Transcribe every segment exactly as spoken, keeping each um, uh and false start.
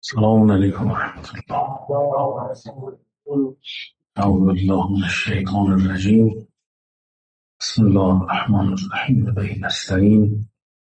السلام علیکم و رحمت الله. اعوذ بالله من الشیطان الرجیم. بسم الله الرحمن الرحیم. و به نستعین.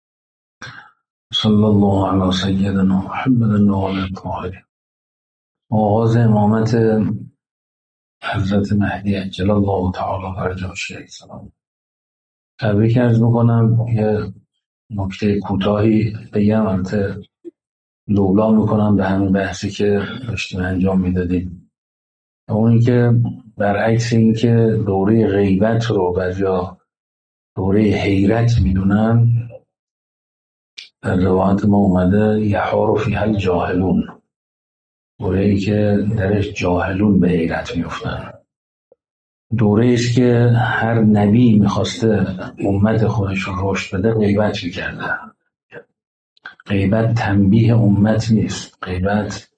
صلی الله علی سیدنا محمد و آله الطاهرین. آغاز امامت حضرت مهدی عجل الله تعالی فرجه الشریف سلام. تبریک عرض میکنم. یه نکته کوتاهی بگم، البته لولا میکنم به همین بحثی که داشتیم انجام میدادیم. اونی که برعکس این که دوره غیبت رو بعضیا دوره حیرت میدونن، در روایت ما اومده یحار فیها الجاهلون، دوره ای که درش جاهلون به حیرت میفتن. دوره است که هر نبی میخواسته امت خودش رو رشد بده غیبت میکرده. غیبت تنبیه امت نیست، غیبت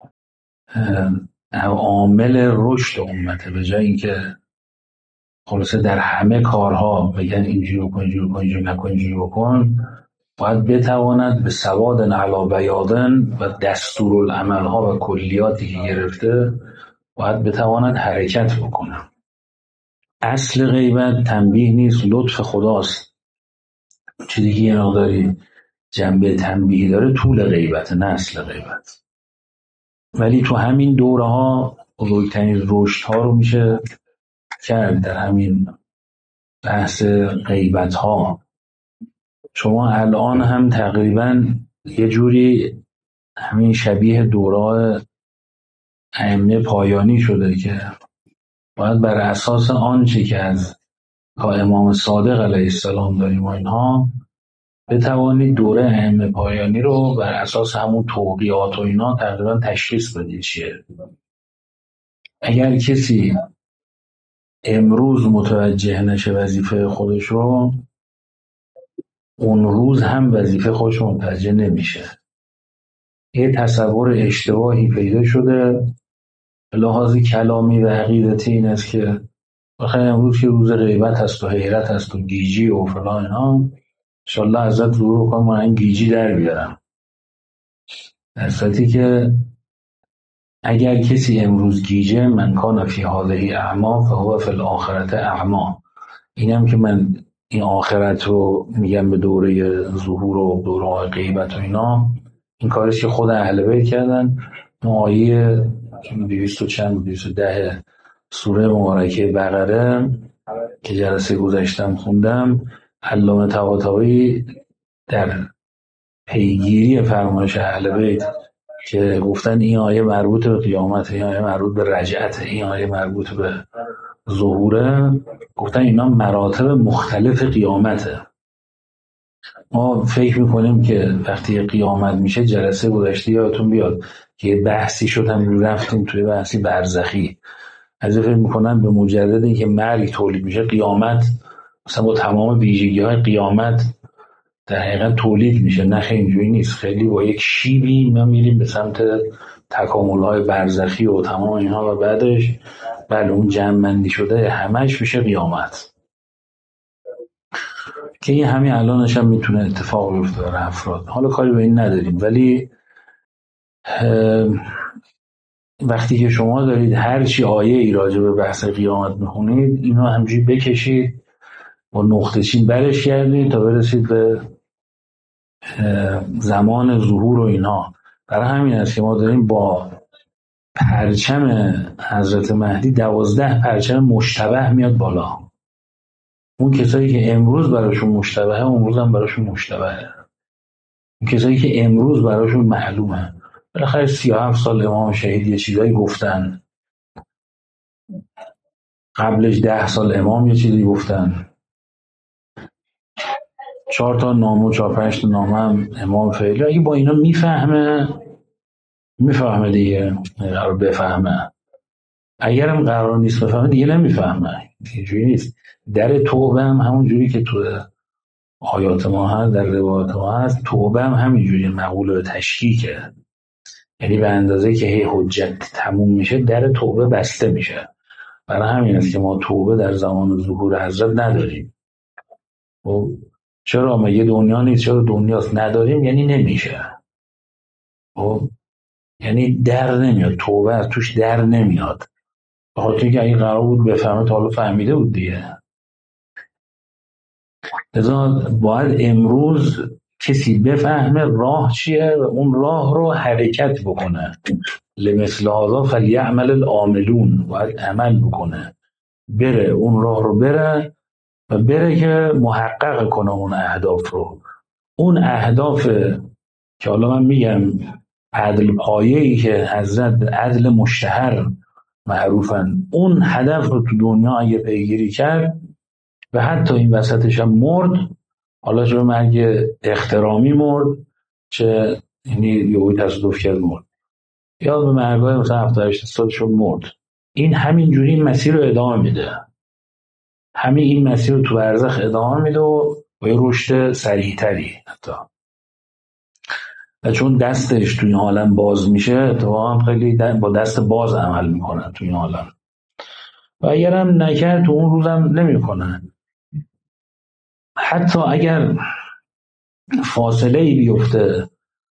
عامل رشد امته. به جای اینکه خلاصه در همه کارها بگن اینجوری بکن اینجوری بکن اینجوری نکن اینجوری بکن، باید بتواند به سواد علی بیاضن و دستورالعملها و کلیاتی که گرفته باید بتواند حرکت بکنه. اصل غیبت تنبیه نیست، لطف خداست. چیزی که یه مقداری جنبه تنبیهی داره طول غیبت، نه اصل غیبت. ولی تو همین دوره ها بزرگترین رشد ها رو میشه کرد. در همین بحث غیبت ها شما الان هم تقریبا یه جوری همین شبیه دوره ائمه پایانی شده که باید بر اساس آنچه که از تا امام صادق علیه السلام داریم و اینها بتوانید دوره ائمه پایانی رو بر اساس همون توقیات و اینا تقریبا تشخیص بدید چیه. اگر کسی امروز متوجه نشه وظیفه خودش رو، اون روز هم وظیفه خودش متوجه نمیشه. یه تصور اشتباهی پیدا شده به لحاظ کلامی و عقیدتی، این است که بخیر امروز که روز غیبت هست و حیرت هست و گیجی و فلان اینا، انشالله ازت ظهور کنم من این گیجی در بیارم. در صورتی که اگر کسی امروز گیجه، من کان فی هذه اعما فهو فی الاخرة اعما. اینم که من این آخرت رو میگم به دوره ظهور و دوره غیبت و اینا، این کارش که خود اهل بیت کردن. آیه دویست و چند دویست و ده سوره مبارکه بقره که جلسه گذشتم خوندم، علامه طباطبایی در پیگیری فرمایش اهل بیت که گفتن این آیه مربوط به قیامت، این آیه مربوط به رجعت، این آیه مربوط به ظهوره، گفتن اینا مراتب مختلف قیامته. ما فکر میکنیم که وقتی قیامت میشه، جلسه گذشته یادتون بیاد که بحثی شد، هم رفتیم توی بحثی برزخی، از فکر میکنن به مجرد اینکه مرگ تولید میشه قیامت مثلا با تمام ویژگی های قیامت در حقیقت تولید میشه. نه خیلی اینجوری نیست. خیلی با یک شیبی ما میریم به سمت تکامل های برزخی و تمام اینها و بعدش بله اون جمع بندی شده همش میشه قیامت، که این همین الانش هم میتونه اتفاق بیفته برای افراد. حالا کاری به این نداریم، ولی وقتی که شما دارید هر چی آیه ای راجع به بحث قیامت میخونید، اینو همجوری بکشید و نقطه چین برش کردید تا برسید به زمان ظهور و اینها. برای همین است که ما داریم با پرچم حضرت مهدی دوازده پرچم مشتبه میاد بالا. اون کسایی که امروز براشون مشتبهه، امروز هم براشون مشتبهه. اون کسایی که امروز براشون معلومه، بالاخره سی و هفت سال امام شهید یه چیزایی گفتن، قبلش ده سال امام یه چیزی گفتن، چهار تا نامه و چهار پنج تا نامه هم امام فعلی. اگه با اینا میفهمه میفهمه دیگه، قرار بفهمه. اگرم قرار نیست بفهمه دیگه نمیفهمه. اینجوری نیست. در توبه هم همون جوری که تو آیات ما هست، در روایات ما هست، توبه هم همینجوری مقوله به تشکیکه. یعنی به اندازه که هی حجت تموم میشه در توبه بسته میشه. برای همین است که ما توبه در زمان ظهور حضرت نداریم. و چرا ما یه دنیا نیست؟ چرا دنیاست نداریم؟ یعنی نمیشه. و یعنی در نمیاد، توبه از توش در نمیاد، به خاطر اینکه اگه قرار بود بفهمه تا حالا فهمیده بود دیگه. لذا باید امروز کسی بفهمه راه چیه و اون راه رو حرکت بکنه. لمثل هذا فلیعمل العاملون، باید عمل بکنه، بره اون راه رو بره و بره که محقق کنه اون اهداف رو. اون اهداف که حالا من میگم عدل پایه‌ای که حضرت عدل مشتهر معروفن، اون هدف رو تو دنیا اگه پیگیری کرد و حتی این وسطش هم مرد، حالا چه به مرگ احترامی مرد، چه یعنی یهویی تصادف کرد مرد، یا به مرگای مثلا هفتاد هشتاد سالش مرد، این همین جوری این مسیر رو ادامه میده، همین این مسیر رو تو برزخ ادامه میده و با یه رشد سریعتری حتی. و چون دستش توی این عالم باز میشه، اتفاقا خیلی با دست باز عمل میکنن توی این عالم، و اگرم نکرد تو اون روزم نمیکنن. حتی اگر فاصله ای بیفته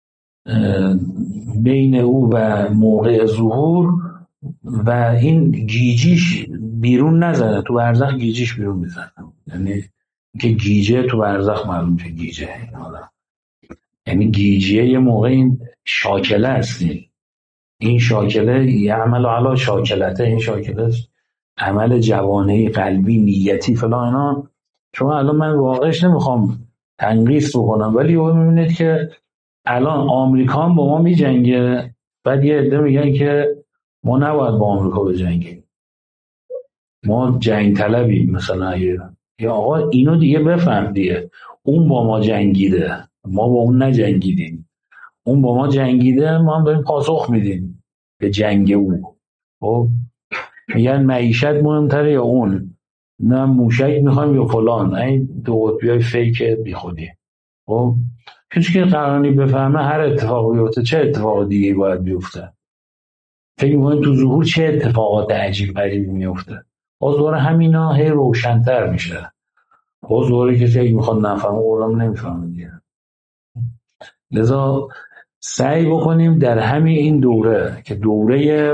بین او و موقع ظهور و این گیجیش بیرون نزنه، تو برزخ گیجیش بیرون میزنه، یعنی که گیجه تو برزخ معلوم میشه گیجه، یعنی گیجیه یه موقع این شاکله هستی، این شاکله یعمل علی شاکلته، این شاکله عمل جوانهی قلبی نیتی فلان اینا. شما الان من واقعش نمیخوام تنقیص بکنم، ولی او میبینید که الان آمریکا هم با ما میجنگه، بعد یه عده میگن که ما نباید با آمریکا بجنگیم، ما جنگ طلبیم مثلا. یا آقا اینو دیگه بفهم دیگه، اون با ما جنگیده، ما با اون نجنگیدیم، اون با ما جنگیده، ما هم داریم پاسخ میدیم به جنگ او. خب میگن معیشت مهمتره یا اون، نه موشک میخوایم یا فلان، این دو قطبی‌های فیک بی خودی. خب هیچ که قراری بفهمه هر اتفاقی بیفته چه اتفاق دیگه باید بیفته، فکر می‌کنیم تو ظهور چه اتفاقات عجیب غریبی میفته، باز دوره همینا هی روشن‌تر میشه، باز دوره کسی اگه میخواد نفهمه قرآن نمیفهمه دیگه. لذا سعی بکنیم در همین این دوره که دوره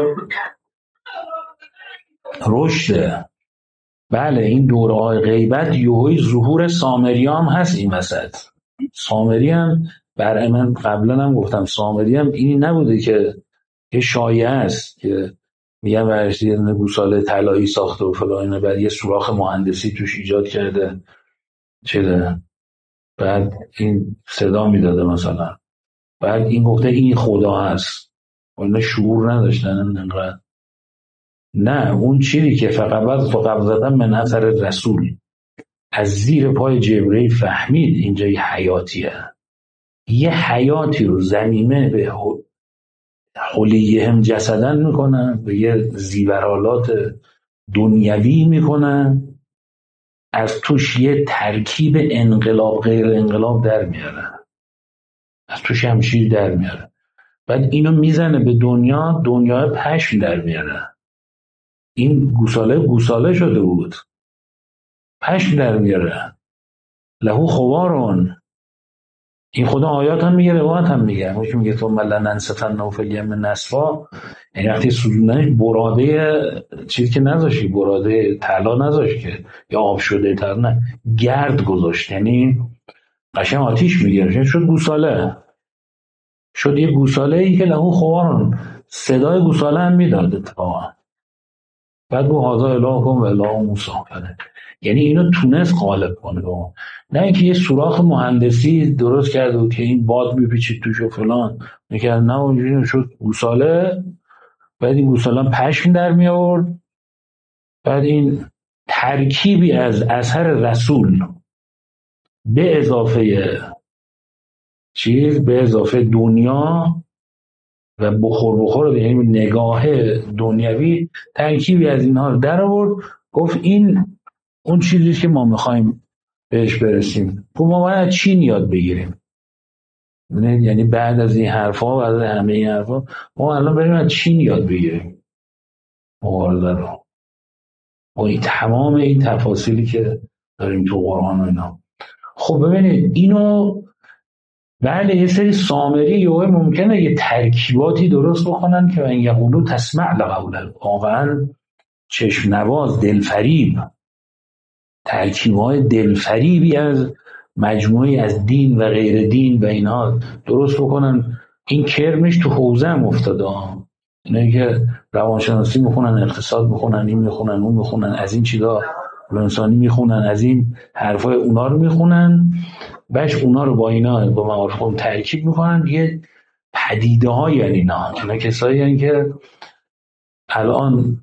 رشد، بله این دوره های غیبت یوهی ظهور سامری هم هست این وسط. سامری هم برای من قبلا هم گفتم، سامری هم اینی نبوده که یه شایعه است که میگن ورشتی یه گوساله طلایی ساخته و فلان، بعد یه سوراخ مهندسی توش ایجاد کرده چیه، بعد این صدا میداده مثلا، بعد این گفته این خدا هست و اینا شعور نداشتن انقدر. نه، اون چیزی که فقط فقط زدن من اثر رسول از زیر پای جبرئیل فهمید اینجا یه حیاتیه، یه حیاتی رو زمیمه به حلیهم جسدن میکنن، به یه زیورالات دنیوی میکنن، از توش یه ترکیب انقلاب غیر انقلاب در میارن، از توش همشیر در میاره، بعد اینو میزنه به دنیا، دنیا پشم در میاره. این گوساله گوساله شده بود، پشم در میاره، لهو خوارون. این خدا آیات هم میگه، روایت هم میگه، موش میگه تو ملن انستن نوفل یم نصفا، یعنی وقتی سوزوندنش براده چیزی که نذاشی، براده طلا نذاشت که یا آب شده تر، نه گرد گذاشت، یعنی قشنگ آتیش میگیره، شد گوساله، شد یه گوساله ای که لهو خوارون، صدای گوساله هم میداد اتفاقا. بعد گو هازا اله کن و اله موسی کنه، یعنی اینو تونست غالب کنه، نه اینکه یه سوراخ مهندسی درست کرده بود که این باد میپیچید توش و فلان میکرد، نه اونجوری شد گوساله، بعد این گوساله پشم در می آورد، بعد این ترکیبی از اثر رسول به اضافه چیز، به اضافه دنیا و بخور بخور، یعنی نگاه دنیوی، ترکیبی از اینها رو در آورد، گفت این اون چیزی که ما میخوایم بهش برسیم. خب ما باید از چین یاد بگیریم، یعنی بعد از این حرفا و از همه این حرفا ما الان بریم از چین یاد بگیریم مبارزه رو، با این تمام این تفاصیلی که داریم تو قرآن و اینا. خب ببینید اینو بله یه سری سامری یهو ممکنه یه ترکیباتی درست بکنن که من یقولو تسمع لقوله، واقعا چشم نواز، دلفریب، ترکیب‌های دلفریبی از مجموعی از دین و غیر دین و اینها درست بکنن. این کرمش تو حوزه هم افتاده ها، اینایی که روانشناسی میخونن، اقتصاد میخونن، این میخونن، اون میخونن، از این چیزا انسانی میخونن، از این حرفای اونا رو میخونن، بش اونا رو با اینا با معارف خودم ترکیب میکنن یه پدیده های. یعنی اینا اینا کسایی هستن که الان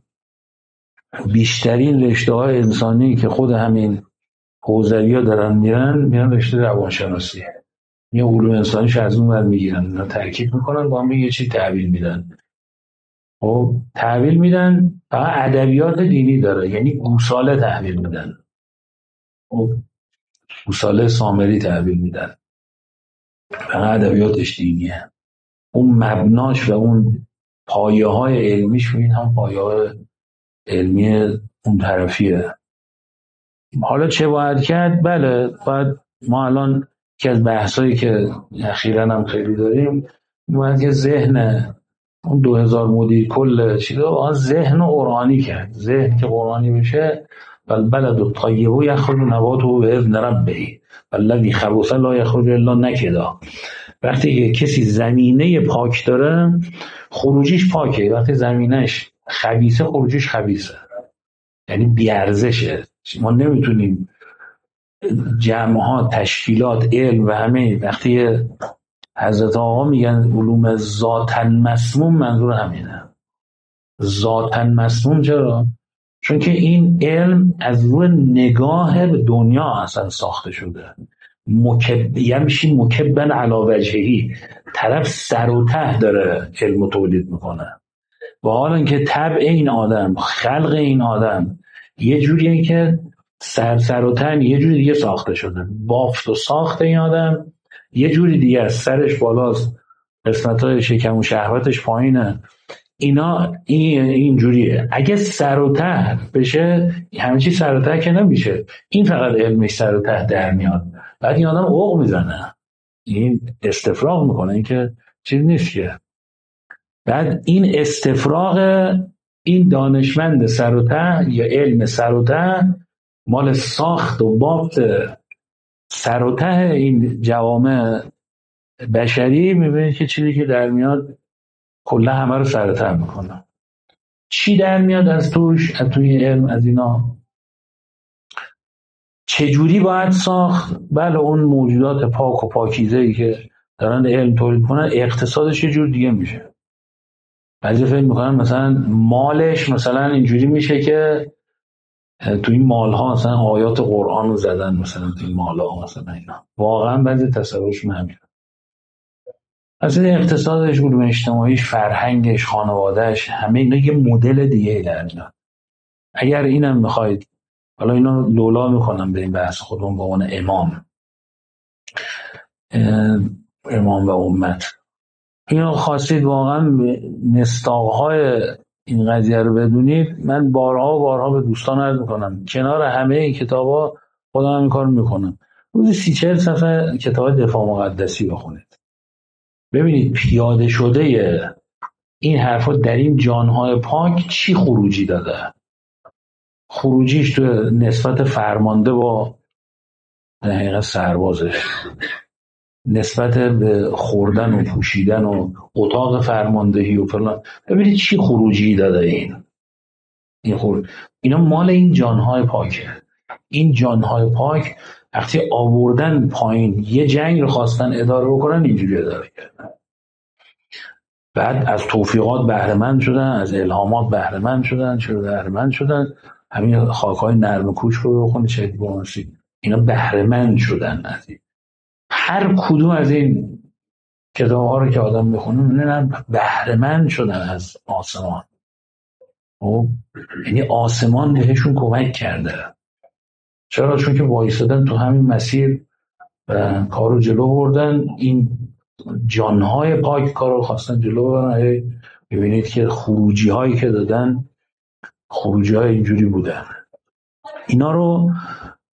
بیشترین رشته های انسانی که خود همین حوزوی ها دارن میرن میرن رشته روانشناسی، یه علوم انسانیش از اون ور میگیرن، اینا ترکیب میکنن با هم یه چی تحویل میدن. خب تحویل میدن فقط ادبیات دینی داره، یعنی گوساله تحویل میدن، خب گوساله سامری تحویل میدن، فقط ادبیاتش دینیه، اون مبناش و اون پایه های علمیش این هم پایه های علمی اون طرفیه. حالا چه باید کرد؟ بله باید، ما الان که از بحثایی که اخیراً هم خیلی داریم باید که ذهن اون دو هزار مدیر کل چیزا ذهن قرآنی کرد. ذهن که قرآنی بشه والبلد الطیب یخرج نباته بإذن ربه والذی خبث لا یخرج الا نکدا. وقتی کسی زمینه پاک داره خروجیش پاکه، وقتی زمینش خبیثه خروجیش خبیثه، یعنی بیارزشه. ما نمیتونیم جمع‌ها، تشکیلات، علم و همه، وقتی حضرت آقا میگن علوم ذاتن مسموم، منظور همینه. ذاتن مسموم چرا؟ چون که این علم از روی نگاه به دنیا اصلا ساخته شده. مکب یمشی مکبن علی وجهی، طرف سر و ته داره علم تولید میکنه. و حالا اینکه طبع این آدم، خلق این آدم یه جوریه که سر سر و تن یه جوری دیگه ساخته شده، بافت و ساخت این آدم یه جوری دیگه است، سرش بالاست، قسمت‌های شکم و شهوتش پایینه، اینا این این جوریه. اگه سر و ته بشه همه چی سر و ته که نمیشه، این فقط علمش سر و ته در میاد، بعد این آدم عق میزنه، این استفراغ میکنه، این که چیز نیست که. بعد این استفراغ این دانشمند سر و ته یا علم سر و ته مال ساخت و بافت سر و ته این جوامع بشری، میبینید که چیزی که در میاد کلا همه رو سر و ته میکنه. چی در میاد از توش، از توی علم، از اینا چجوری باید ساخت؟ بله اون موجودات پاک و پاکیزه‌ای که دارن علم تولید کنن اقتصادش یه جور دیگه میشه. بعضی فکر میکنن مثلا مالش مثلا اینجوری میشه که تو این مالها مثلا آیات قرآن رو زدن مثلا تو این مالها مثلا اینا، واقعا بعضی تصورشون همینه. اصلا اقتصادش، علوم اجتماعیش، فرهنگش، خانوادهش، همه اینا یه مدل دیگه در میاد. اگر اینم میخواید، حالا اینا لولا میکنم به این بحث خودمون به عنوان امام امام و امت، اینا خواستید واقعا مستاقهای این قضیه رو بدونید، من بارها و بارها به دوستان عرض میکنم کنار همه این کتابا خودم هم این کار میکنم، روزی سی چهل صفحه کتاب دفاع مقدسی بخونید، ببینید پیاده شده این حرفا در این جانهای پاک چی خروجی داده. خروجیش تو نسبت فرمانده با در حقیقت سربازش، نسبت به خوردن و پوشیدن و اتاق فرماندهی و فلان، ببینید چی خروجی داده این این خروج. اینا مال این جانهای پاکه. این جانهای پاک وقتی آوردن پایین یه جنگ رو خواستن اداره بکنن اینجوری اداره کردن، بعد از توفیقات بهره‌مند شدن، از الهامات بهره‌مند شدن، چرا بهره‌مند شدن؟ همین خاک‌های نرم کوش رو بخونید چه دیپلماسی، اینا بهره‌مند شدن از این. هر کدوم از این کتاب‌ها رو که آدم میخونه می‌بینه بهره‌مند شدن از آسمان. خب یعنی آسمان بهشون کمک کرده. چرا؟ چون که وایسادن تو همین مسیر و کارو جلو بردن، این جانهای پاک کارو خواستن جلو بردن. ببینید که خروجی هایی که دادن خروجی های اینجوری بودن. اینا رو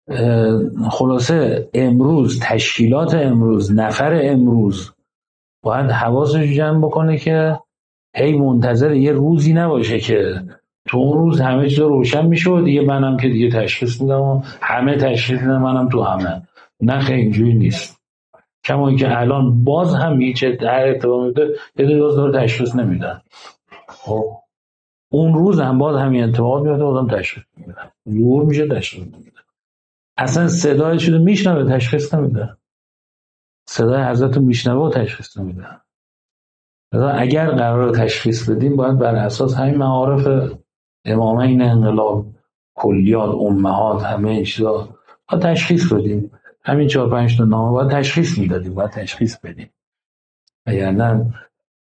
خلاصه امروز تشکیلات امروز نفر امروز باید حواسش جمع بکنه که هی منتظر یه روزی نباشه که تو اون روز همه چیز روشن میشه و دیگه منم که دیگه تشخیص میدم و همه تشخیص میدم منم تو همه. نه خیلی اینجوری نیست. کما اینکه الان باز هم هیچ هر اتفاقی میفته یه دو روز داره تشخیص نمیدن. خب اون روز هم باز همین اتفاقات میفته بازم تشخیص نمیدن. زور میشه تشخیص نمیدن. اصلا صدای شده میشنوه تشخیص نمیده. صدای حضرت رو میشنوه و تشخیص نمیده. اگر قرار تشخیص بدیم باید بر اساس همین معارف امامین انقلاب، کلیات، امهات، همه این چیزا باید تشخیص بدیم. همین چهار پنج تا نامه باید تشخیص میدادیم، باید تشخیص بدیم. وگرنه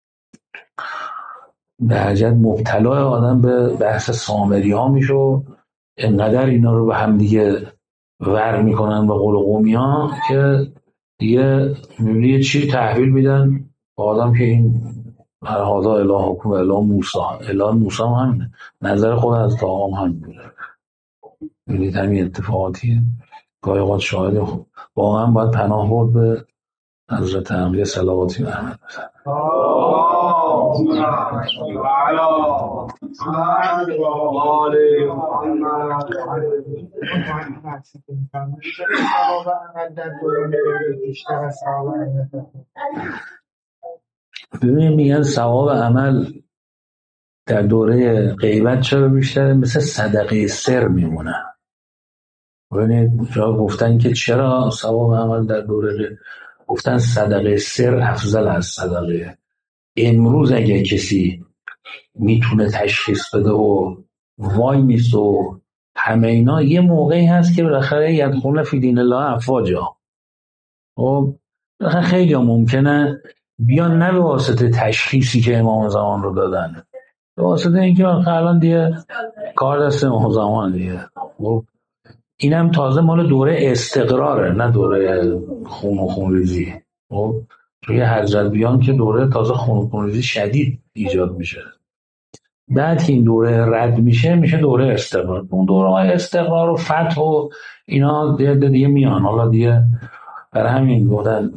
به حجت مبتلا آدم به بحث سامری ها میشه و انقدر اینا رو به هم دیگه ور میکنن به قول قومی ها که دیگه میبینی یه چی تحویل میدن با آدم که این هر حاضر اله حکم و اله موسی. اله موسی هم همینه، نظر خود از تمام همین بوده. میبینید همین اتفاقاتیه. گاهی اوقات شاهد واقعا باید پناه برد به حضرت انبیا صلواتی و رحمت بزن. ببینید میگن ثواب عمل در دوره غیبت چرا بیشتره؟ مثل صدقه سر میمونه. ببینید جا گفتن که چرا ثواب عمل در دوره غیبت، گفتن صدقه سر افضل از صدقه. امروز اگه کسی میتونه تشخیص بده و وای میست و همه اینا، یه موقعی هست که بالاخره یدخلون فی دین الله افواجا. خب بالاخره خیلی هم ممکنه بیان نه به واسطه تشخیصی که امام زمان رو دادن، به واسطه اینکه الان دیگه کار دست امام زمان دیگه. خب اینم تازه مال دوره استقراره، نه دوره خون و خونریزی. خب توی حضرت بیان که دوره تازه خون و خونریزی شدید ایجاد میشه. بعد که این دوره رد میشه میشه دوره استقرار. اون دوره های استقرار و فتح و اینا دیگه, دیگه میان. حالا دیگه برای همین گفتن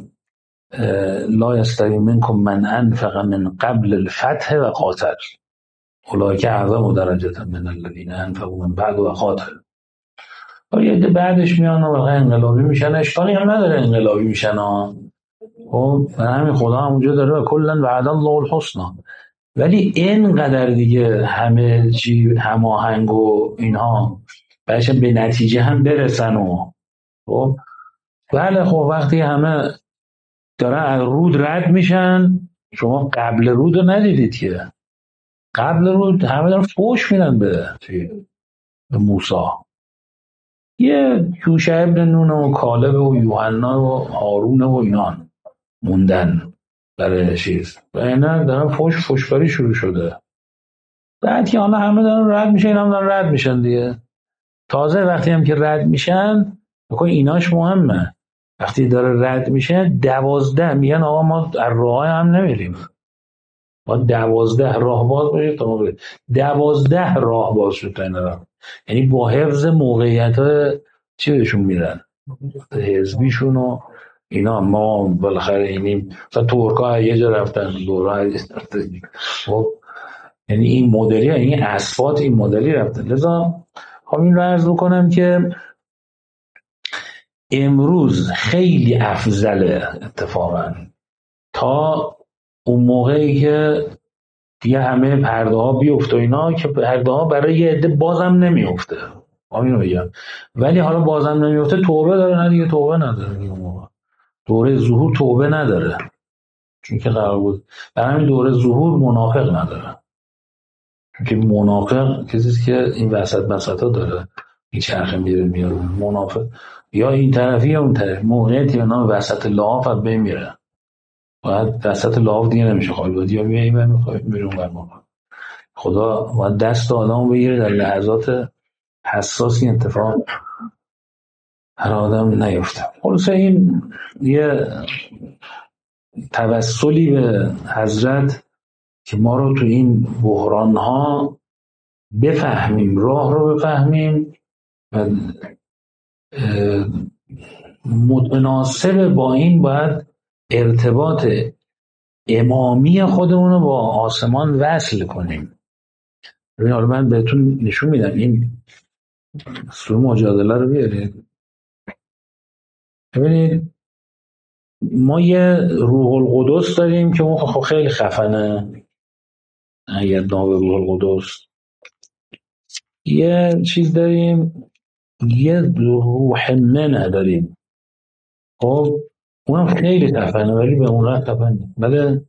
لا یستوی منکم من انفق من قبل الفتح و قاتل اولئک اعظم درجة من الذین انفقوا من بعد و قاتل. یه عده بعدش میان و واقعا انقلابی میشن. اشکالی هم نداره انقلابی میشن ها. خب برای همین خدا هم اونجا داره کلا وعد الله الحسنی. ولی اینقدر دیگه همه چی هماهنگ و اینها بچه به نتیجه هم برسن و خب بله. خب وقتی همه دارن از رود رد میشن، شما قبل رود رو ندیدید که قبل رود همه دارن فوش میدن به به موسی. یه یوشع ابن نون و کالب و یوحنا و هارون و اینان موندن برای چیز و اینا دارن فوش فوشکاری شروع شده. بعد که حالا همه دارن رد میشن، اینا هم دارن رد میشن دیگه. تازه وقتی هم که رد میشن بکن ایناش مهمه. وقتی داره رد میشه دوازده میگن آقا ما در راه هم نمیریم، ما دوازده راه باز باشه تا ما بریم. دوازده راه باز شد تا این راه. یعنی با حفظ موقعیت چی بهشون میرن حزبیشون و اینا. ما بالاخره اینیم مثلا ترکا یه جا رفتن دورا خب یعنی این مدلی این اصفات این مدلی رفتن. لذا خب این رو عرض بکنم که امروز خیلی افضله اتفاقا تا اون موقعی که دیگه همه پرده ها بیفته اینا، که پرده ها برای یه عده بازم نمیفته. اینو بگم ولی حالا بازم نمیفته توبه داره نه دیگه توبه نداره دیگه. موقع دوره ظهور توبه نداره چون که قرار بود. برای همین دوره ظهور منافق نداره چون که منافق کسیست که این وسط مسطا داره این چرخه میره میاره. منافق یا این طرفی یا اون طرف موقعیتی به نام وسط لحاف هم بمیره. باید وسط لحاف دیگه نمیشه خواهی بود یا میره این میخواه میرون برمون. خدا باید دست آدم بگیره در لحظات حساسی انتفاع هر آدم نیفته. خلاصه این یه توسلی به حضرت که ما رو تو این بحران ها بفهمیم، راه رو بفهمیم و متناسب با این باید ارتباط امامی خودمون رو با آسمان وصل کنیم. ببین حالا من بهتون نشون میدم، این سوره مجادله رو بیارید ببینید. ما یه روح القدس داریم که اون خب خیلی خفنه، اگر نام روح القدس. یه چیز داریم، یه روح منه داریم، خب اونم خیلی خفنه ولی به اون قدر خفنه. بله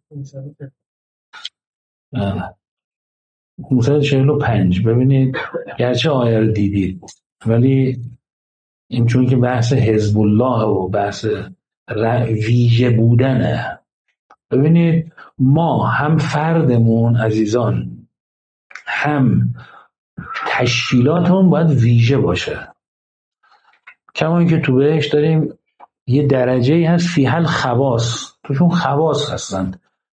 خمسصد و چهل و پنج. ببینید گرچه آیه رو دیدید ولی این چون که بحث حزب الله و بحث ویژه بودنه. ببینید ما هم فردمون عزیزان هم تشکیلاتمون باید ویژه باشه. کما اینکه تو بهش داریم یه درجه ای هست فیها الخواص، توشون خواص هستن،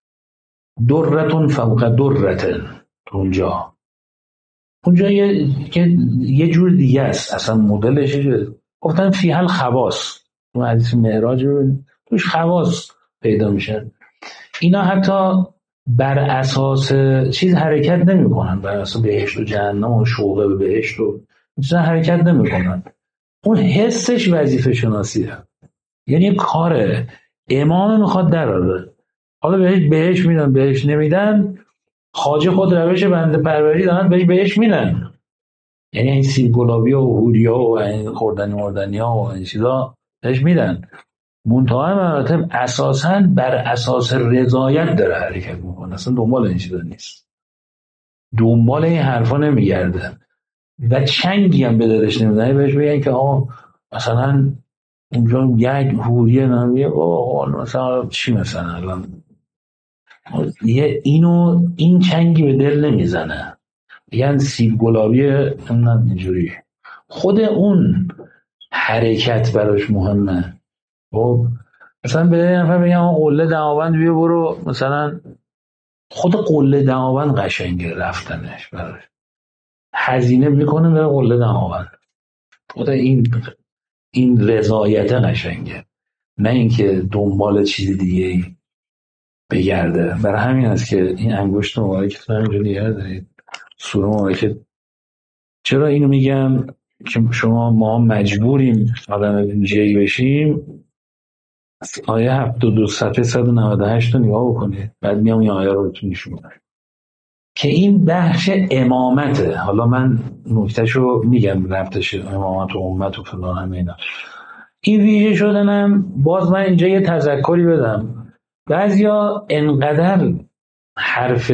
درتون فوق درتن. اونجا اونجا یه, یه, یه جور دیگه است اصلا مدلش. گفتن فیها الخواص، اون حدیث معراج توش خواص پیدا میشن. اینا حتی بر اساس چیز حرکت نمی کنن، بر اساس بهشت و جهنم و شوق به بهشت و چیزا حرکت نمی کنن. اون حسش وظیفه شناسیه، یعنی کاره امام میخواد دراره. حالا بهش بهش میدن بهش نمیدن، خواجه خود روش بنده پروری دارن بهش بهش میدن. یعنی این سیب گلابی و هوریا و این خوردنی مردنی ها و این چیزا بهش میدن. منتهای مراتب اساساً بر اساس رضایت داره حرکت میکنه، اصلا دنبال این چیزا نیست، دنبال این حرفا نمیگرده و چنگی هم به دلش نمیزنه بهش بگن که آقا مثلا اونجا یک هوریه نمیه آقا مثلا چی مثلا الان یه اینو این چنگی به دل نمیزنه، یعنی سیب گلابی نمیدونم اینجوری. خود اون حرکت براش مهمه. خب مثلا به یه نفر بگم قله دماوند بیا برو، مثلا خود قله دماوند قشنگه رفتنش براش، هزینه میکنه بره قله دماوند. خود این این رضایت قشنگه، نه اینکه دنبال چیز دیگه ای بگرده. برای همین است که این انگشت مبارکتون همینجوری نگه دارید، سوره مبارکه. چرا اینو میگم که شما ما مجبوریم آدم ویژه‌ای بشیم؟ آیه هفتاد و دو صفحه صد و نود و هشت رو نگاه بکنید، بعد میام این آیه رو بهتون نشون میدم که این بخش امامته. حالا من نکتهشو میگم ربطش امامت و امت و فلان همه اینا. این ویژه شدنم باز من اینجا یه تذکری بدم. بعضیا انقدر حرف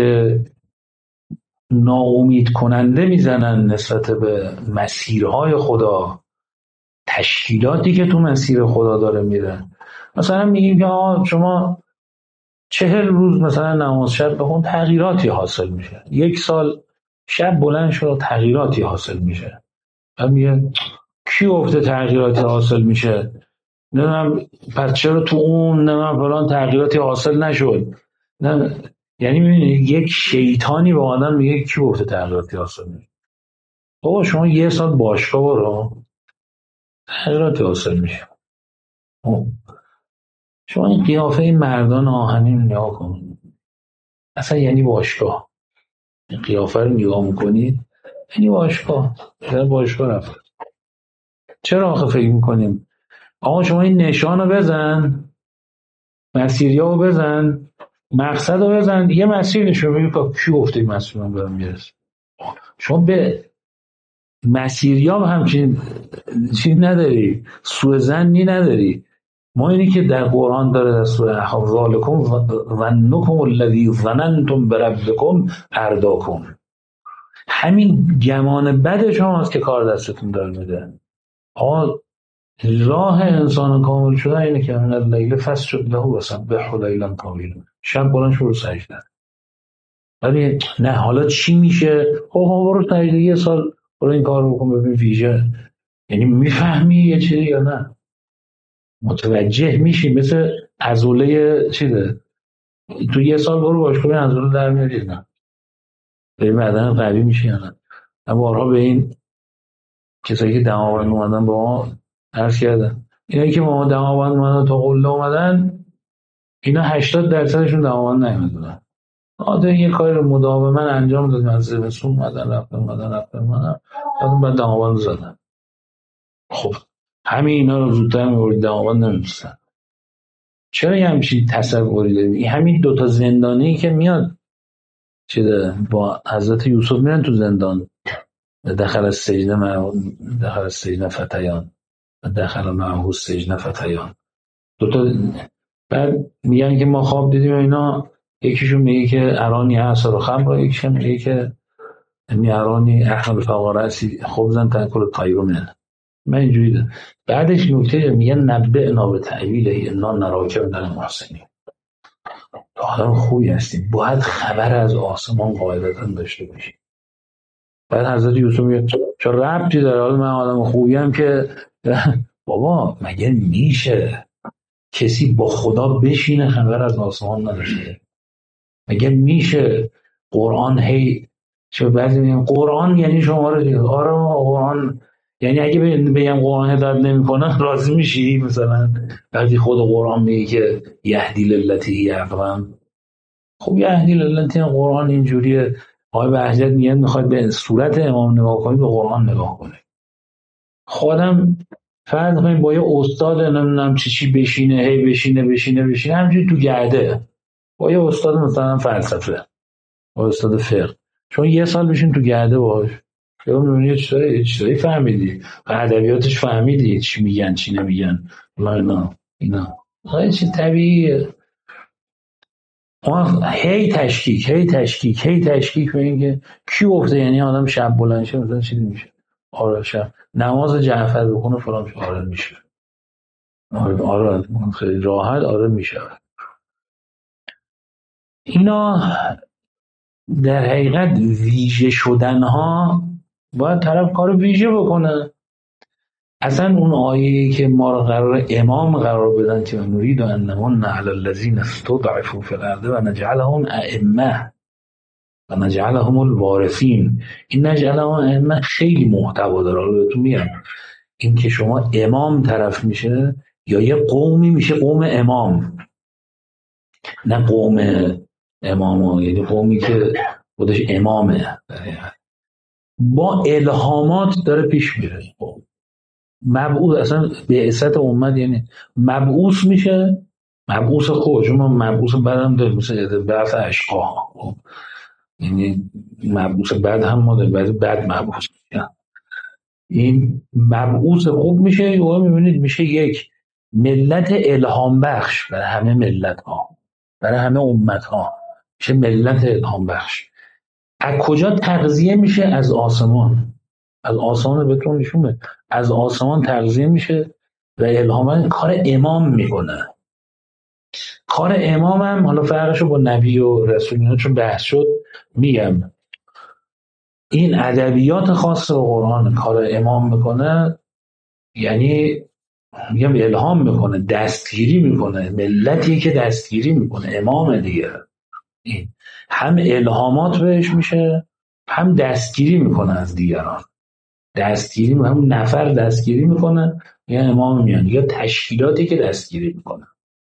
ناامید کننده میزنن نسبت به مسیرهای خدا، تشکیلاتی که تو مسیر خدا داره میره. مثلا میگیم که شما چهل روز مثلا نماز شب بخون تغییراتی حاصل میشه، یک سال شب بلند شد تغییراتی حاصل میشه. من میگه کی گفته تغییراتی حاصل میشه؟ نمیدونم پس چرا تو اون نمیدونم فلان تغییراتی حاصل نشد؟ نه یعنی میبینید یک شیطانی به آدم میگه کی گفته تغییراتی حاصل میشه؟ بابا شما یه سال باشگاه برو تغییراتی حاصل میشه. شما این قیافه این مردان آهنین نگاه کن، اصلا یعنی باشگاه. این قیافه رو نگاه میکنید یعنی باشگاه. چرا باشگاه رفت؟ چرا آخه فکر میکنیم آقا شما این نشان رو بزن، مسیریا رو بزن، مقصد رو بزن، یه مسیر نشون بگید که کی گفته این مسیر من برم میرسه؟ شما به مسیریا همچین چیز نداری، سوء ظنی نداری. ما اینی که در قرآن داره در سوره احقاف ذالکم ظنکم الذی ظننتم بربکم ارداکم، همین گمان بد شماست که کار دستتون داره میده. آقا راه انسان کامل شدن اینه که من اللیل فسجد له وسبحه لیلا طویلا، شب بلند شو رو سجده. ولی نه حالا چی میشه؟ خب برو سجده یه سال برو این کار رو بکن ببین ویژه. یعنی میفهمی یه چیزی یا نه؟ متوجه میشی؟ مثل عضله چیزه، تو یه سال برو باشگاه عضله در میاری نه به بدن قوی میشی یا نه. من بارها به این کسایی که دماوند اومدن با ما عرض کردم اینایی که ما دماوند ما تا قله اومدن، اینا هشتاد درصدشون دماوند نیومدن. آده یه کاری رو مداوما انجام دادن، از زمستون اومدن رفتن اومدن رفتن اومدن بعد بعد دماوند زدن. خب همین اینا رو زودتر می‌آورد دماوند نمی‌رسن. چرا یه همچین تصوری داریم؟ این همین دوتا زندانی که میاد چیده با حضرت یوسف میرن تو زندان، دخل السجن معه دخل السجن فتیان دخل معه السجن فتیان دوتا. بعد میگن که ما خواب دیدیم اینا، یکیشون میگه که ارانی عصر و خمر، یکیشون میگه که امی ارانی احمل فقارسی خبزن تاکل الطیر منه. من اینجوری ده. بعدش نکته میگن نبئنا بتأویله انا نراک من المحسنین. تو آدم خوبی هستی، باید خبر از آسمان قاعدتا داشته باشی. بعد حضرت یوسف میگه چه ربطی داره، حالا من آدم خوبیم که بابا مگه میشه کسی با خدا بشینه خبر از آسمان نداشته؟ مگه میشه قرآن هی چه بعضی میگن قرآن یعنی شما رو دیگه آره قرآن یعنی اگه بگم قرآن هدایت نمیکنه راضی میشی؟ مثلا بعضی خود قرآن میگه که یهدی للتی هی اقوم. خب یهدی للتی قرآن اینجوریه. آقای بهجت میگن میخواد به صورت امام نگاه کنید به قرآن نگاه کنید. خودم فرض کنید با یه استاد نمیدونم چی چی بشینه هی بشینه بشینه بشینه همینجوری تو گرده با یه استاد مثلا فلسفه با استاد فقه، چون یه سال بشین تو گرده باش یا میبینی چیزایی چیزایی فهمیدی ادبیاتش فهمیدی چی میگن چی نمیگن لا اینا اینا خیلی چیز طبیعیه. هی تشکیک هی تشکیک هی تشکیک به این که کی گفته یعنی آدم شب بلند شه مثلا چیزی میشه. آره شب نماز جعفر بخونه فلان میشه. آره میشه. آره آره خیلی راحت آره میشه. اینا در حقیقت ویژه شدن ها باید طرف کار ویژه بکنه. اصلا اون آیه‌ای که ما رو قرار امام قرار بدن که نرید ان نمن علی الذین استضعفوا فی الارض و نجعلهم ائمه و نجعلهم الوارثین، این نجعلهم ائمه خیلی محتوا داره. حالا بهتون میگم این که شما امام طرف میشه یا یه قومی میشه قوم امام، نه قوم امام یعنی قومی که خودش امامه با الهامات داره پیش میره. مبعوث اصلا بعثت امت یعنی مبعوث میشه، مبعوث خوب، چون ما مبعوث بعدم داریم مثل بعث اشقا، یعنی مبعوث بعد هم ما داریم بعد بعد مبعوث میشه. این مبعوث خوب میشه یا میبینید میشه یک ملت الهام بخش برای همه ملت ها برای همه امت ها، میشه ملت الهام بخش. از کجا تغذیه میشه؟ از آسمان. از آسمان بهتون نشون بده، از آسمان تغذیه میشه و الهام کار امام میکنه. کار امام هم حالا فرقشو با نبی و رسول اینا چون بحث شد میگم، این ادبیات خاص با قرآن کار امام میکنه، یعنی میگم الهام میکنه، دستگیری میکنه، ملتی که دستگیری میکنه امام دیگه. این هم الهامات بهش میشه هم دستگیری میکنه از دیگران، دستگیری هم نفر دستگیری میکنه یا امام میان یا تشکیلاتی که دستگیری میکنه.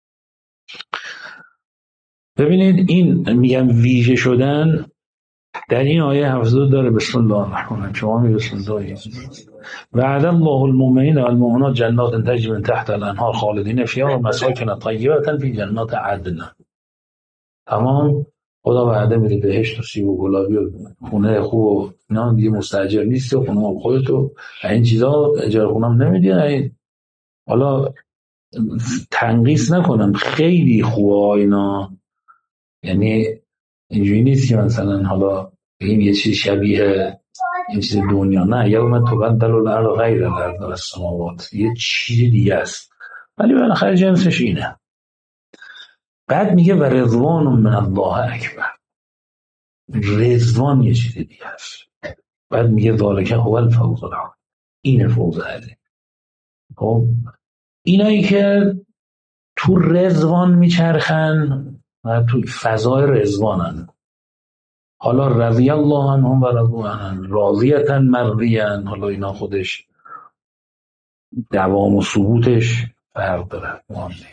ببینید این میگم ویژه شدن در این آیه هفتصد داره. بسم الله الرحمن الرحیم. شما می بسم الله وعد الله المؤمنین والمؤمنات جنات تجری من تحت الانهار خالدین فیها و مساکن طیبة فی جنات عدن. تمام خدا وعده میده بهشت و سیب و گلابی و خونه خوب و اینا دیگه مستاجر نیستی و خونه خودتو این چیزا اجاره خونه هم نمیدی. حالا تنقیص نکنم خیلی خوبه اینا، یعنی اینجوری نیست که مثلا حالا این یه چیز شبیه این چیز دنیا، نه یوم تبدل الارض غیر الارض والسماوات یه چیز دیگه است ولی بالاخره جنسش اینه. بعد میگه و رضوان من الله اکبر، رضوان یه چیز دیگه است. بعد میگه ذالک هو الفوز العظیم، این فوز عظیم. خب اینایی که تو رضوان میچرخن و تو فضای رضوانن، حالا رضی الله عنهم و رضوا عنه، راضیتن مرضیان، حالا اینا خودش دوام و ثبوتش فرق داره.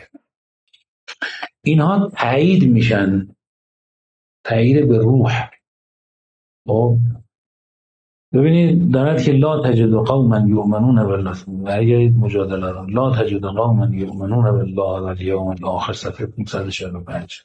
اینها تایید میشن، تایید به روح. خب ببینید دارد که لا تجد قوما یؤمنون بالله، اگر مجادله را لا تجد قوما یؤمنون بالله والیوم الاخر صفحه پانصد و چهل و پنج،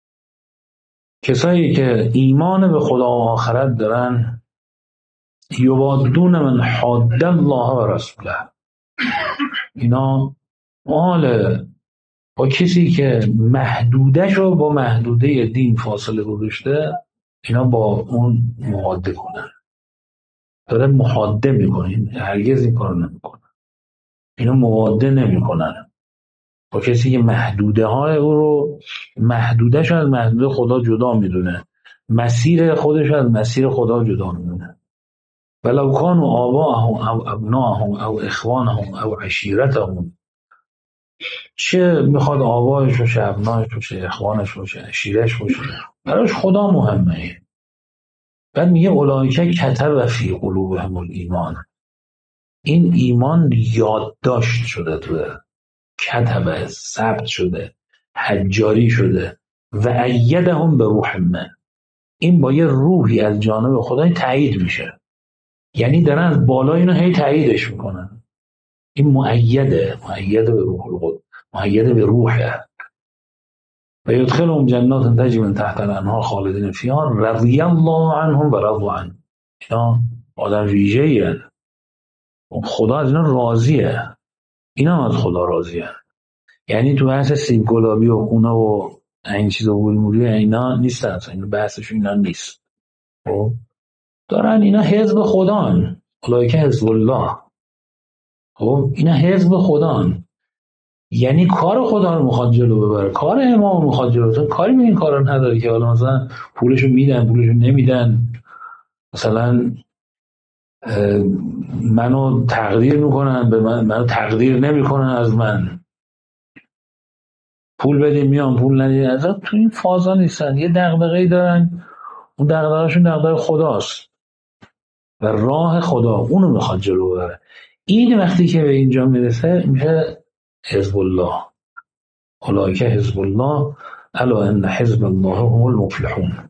کسایی که ایمان به خدا و آخرت دارن، یوادون من حاد الله و رسوله، اینا حال با کسی که محدودش رو با محدوده دین فاصله گذاشته، اینا با اون محاده کنن. داره محاده میکنه، هرگز این کار نمیکنه، اینا مواده نمیکنن با کسی که محدوده های او رو، محدودش از محدوده خدا جدا میدونه، مسیر خودش از مسیر خدا جدا میدونه. ولو کانوا آباءهم او ابناءهم او اخوانهم او عشیرتهم، چه میخواد آبایش باشه، ابنایش باشه، اخوانش باشه، عشیرش باشه، براش خدا مهمه. بعد میگه اولئک کتب فی قلوبهم الایمان، این ایمان یادداشت شده، تو کتب ثبت شده، حجاری شده. و ایدهم به روح من، این با یه روحی از جانب خدا تایید میشه، یعنی دارن از بالا اینو هی تاییدش میکنن. این مؤیده، مؤید به روح القدس، مؤید به روحه. و یدخلهم جنات تجری من تحتها الانهار خالدین فیها رضی الله عنهم و رضوا عنه، اینا آدم ویژه‌ای، خدا از اینا راضیه، اینا از خدا راضیه. یعنی تو بحث سیب گلابی و خونه و این چیزا و موری اینا نیستن، اصلا اینا بحثشون اینا نیست. خب دارن اینا حزب خدان، اولئک حزب الله. خب اینا حزب خدان، یعنی کار خدا رو میخواد جلو ببره، کار امام میخواد جلو ببره. کاری به این کارا نداره که حالا مثلا پولشو میدن پولشو نمیدن، مثلا منو تقدیر میکنن به من، منو تقدیر نمیکنن از من، پول بدیم میان پول ندیم، از تو این فازا نیستن. یه دغدغه‌ای دارن، اون دغدغه‌شون دغدغه خداست و راه خدا اونو میخواد جلو ببره. این وقتی که به اینجا میرسه میشه حزب الله، اولئک حزب الله الا ان حزب الله هم المفلحون.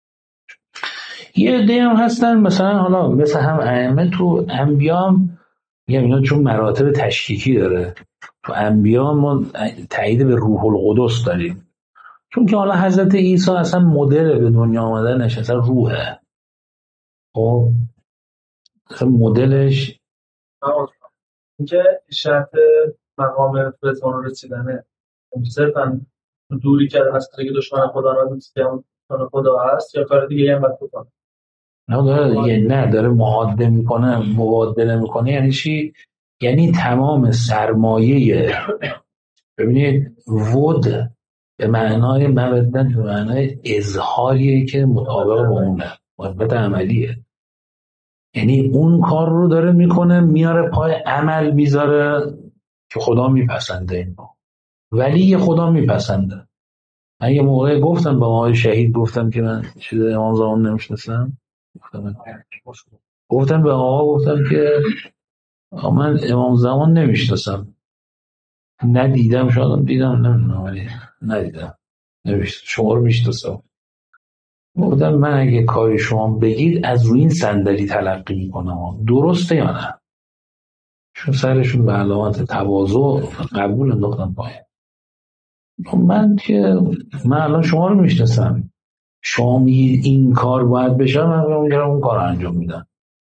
یه عده هم هستن مثلا حالا مثل هم ائمه تو انبیا هم میگم اینا چون مراتب تشکیکی داره، تو انبیا ما تایید به روح القدس داریم، چون که حالا حضرت عیسی اصلا مدل به دنیا آمدنش اصلا روحه. خب اصلا مدلش اینکه شرط مقام رضوان رسیدنه صرفا دوری که از طریق دشمن خدا را نیست که اون خدا هست، یا کار دیگه هم باید بکنه؟ نه داره یه نه داره معادله میکنه، مبادله میکنه. یعنی چی؟ یعنی تمام سرمایه، ببینید ود به معنای مودت به معنای اظهاریه که مطابق با اونه، محبت عملیه. یعنی اون کار رو داره میکنه، میاره پای عمل میذاره که خدا میپسنده اینو، ولی خدا میپسنده. من یه موقع گفتم با آقای شهید، گفتم که من چیز امام زمان نمیشناسم، گفتم گفتم به آقا گفتم که من امام زمان نمیشناسم، ندیدم، شاید دیدم نمیدونم ولی ندیدم، نمیشت شما رو میشناسم. گفتم من اگه کاری شما بگید از روی این صندلی تلقی میکنم، درسته یا نه؟ چون سرشون به علامت تواضع قبول انداختن پایین. من که من الان شما رو میشناسم، شما میگید این کار باید بشه، من میگم اون کار رو انجام میدم.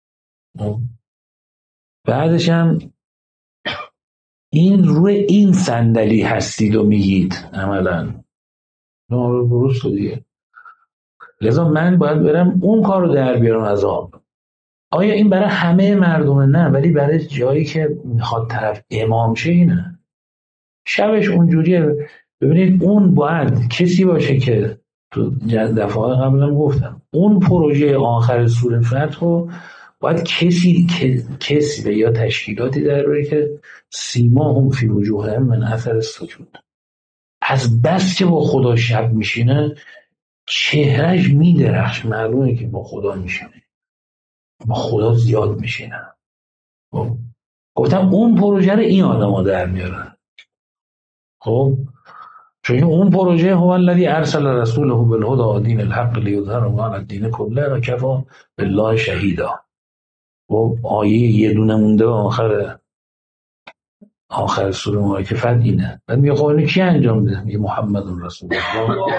بعدش هم این روی این صندلی هستید و میگید عملا درست دیگه، لذا من باید برم اون کار رو در بیارم از آب. آیا این برای همه مردمه؟ نه، ولی برای جایی که میخواد طرف امام شه اینه. شبش اونجوریه. ببینید اون باید کسی باشه که تو دفعه قبلم گفتم اون پروژه آخر سوره فتح رو باید کسی کسی یا تشکیلاتی در روی که سیماهم فی وجوههم من اثر السجود، از بس که با خدا شب میشینه چهرهش میدرخش، معلومه که با خدا میشینه، با خدا زیاد میشینه. گفتم اون پروژه رو این آدما در میارن. خب چون اون پروژه هو الذی ارسل رسوله بالهدى و دین الحق لیظهره علی الدین کله و کفی بالله شهیدا. و آیه یه دونه مونده و آخر آخر سوره مبارکه فقط اینه. بعد میگه خب اینو کی انجام میده؟ میگه محمد رسول الله.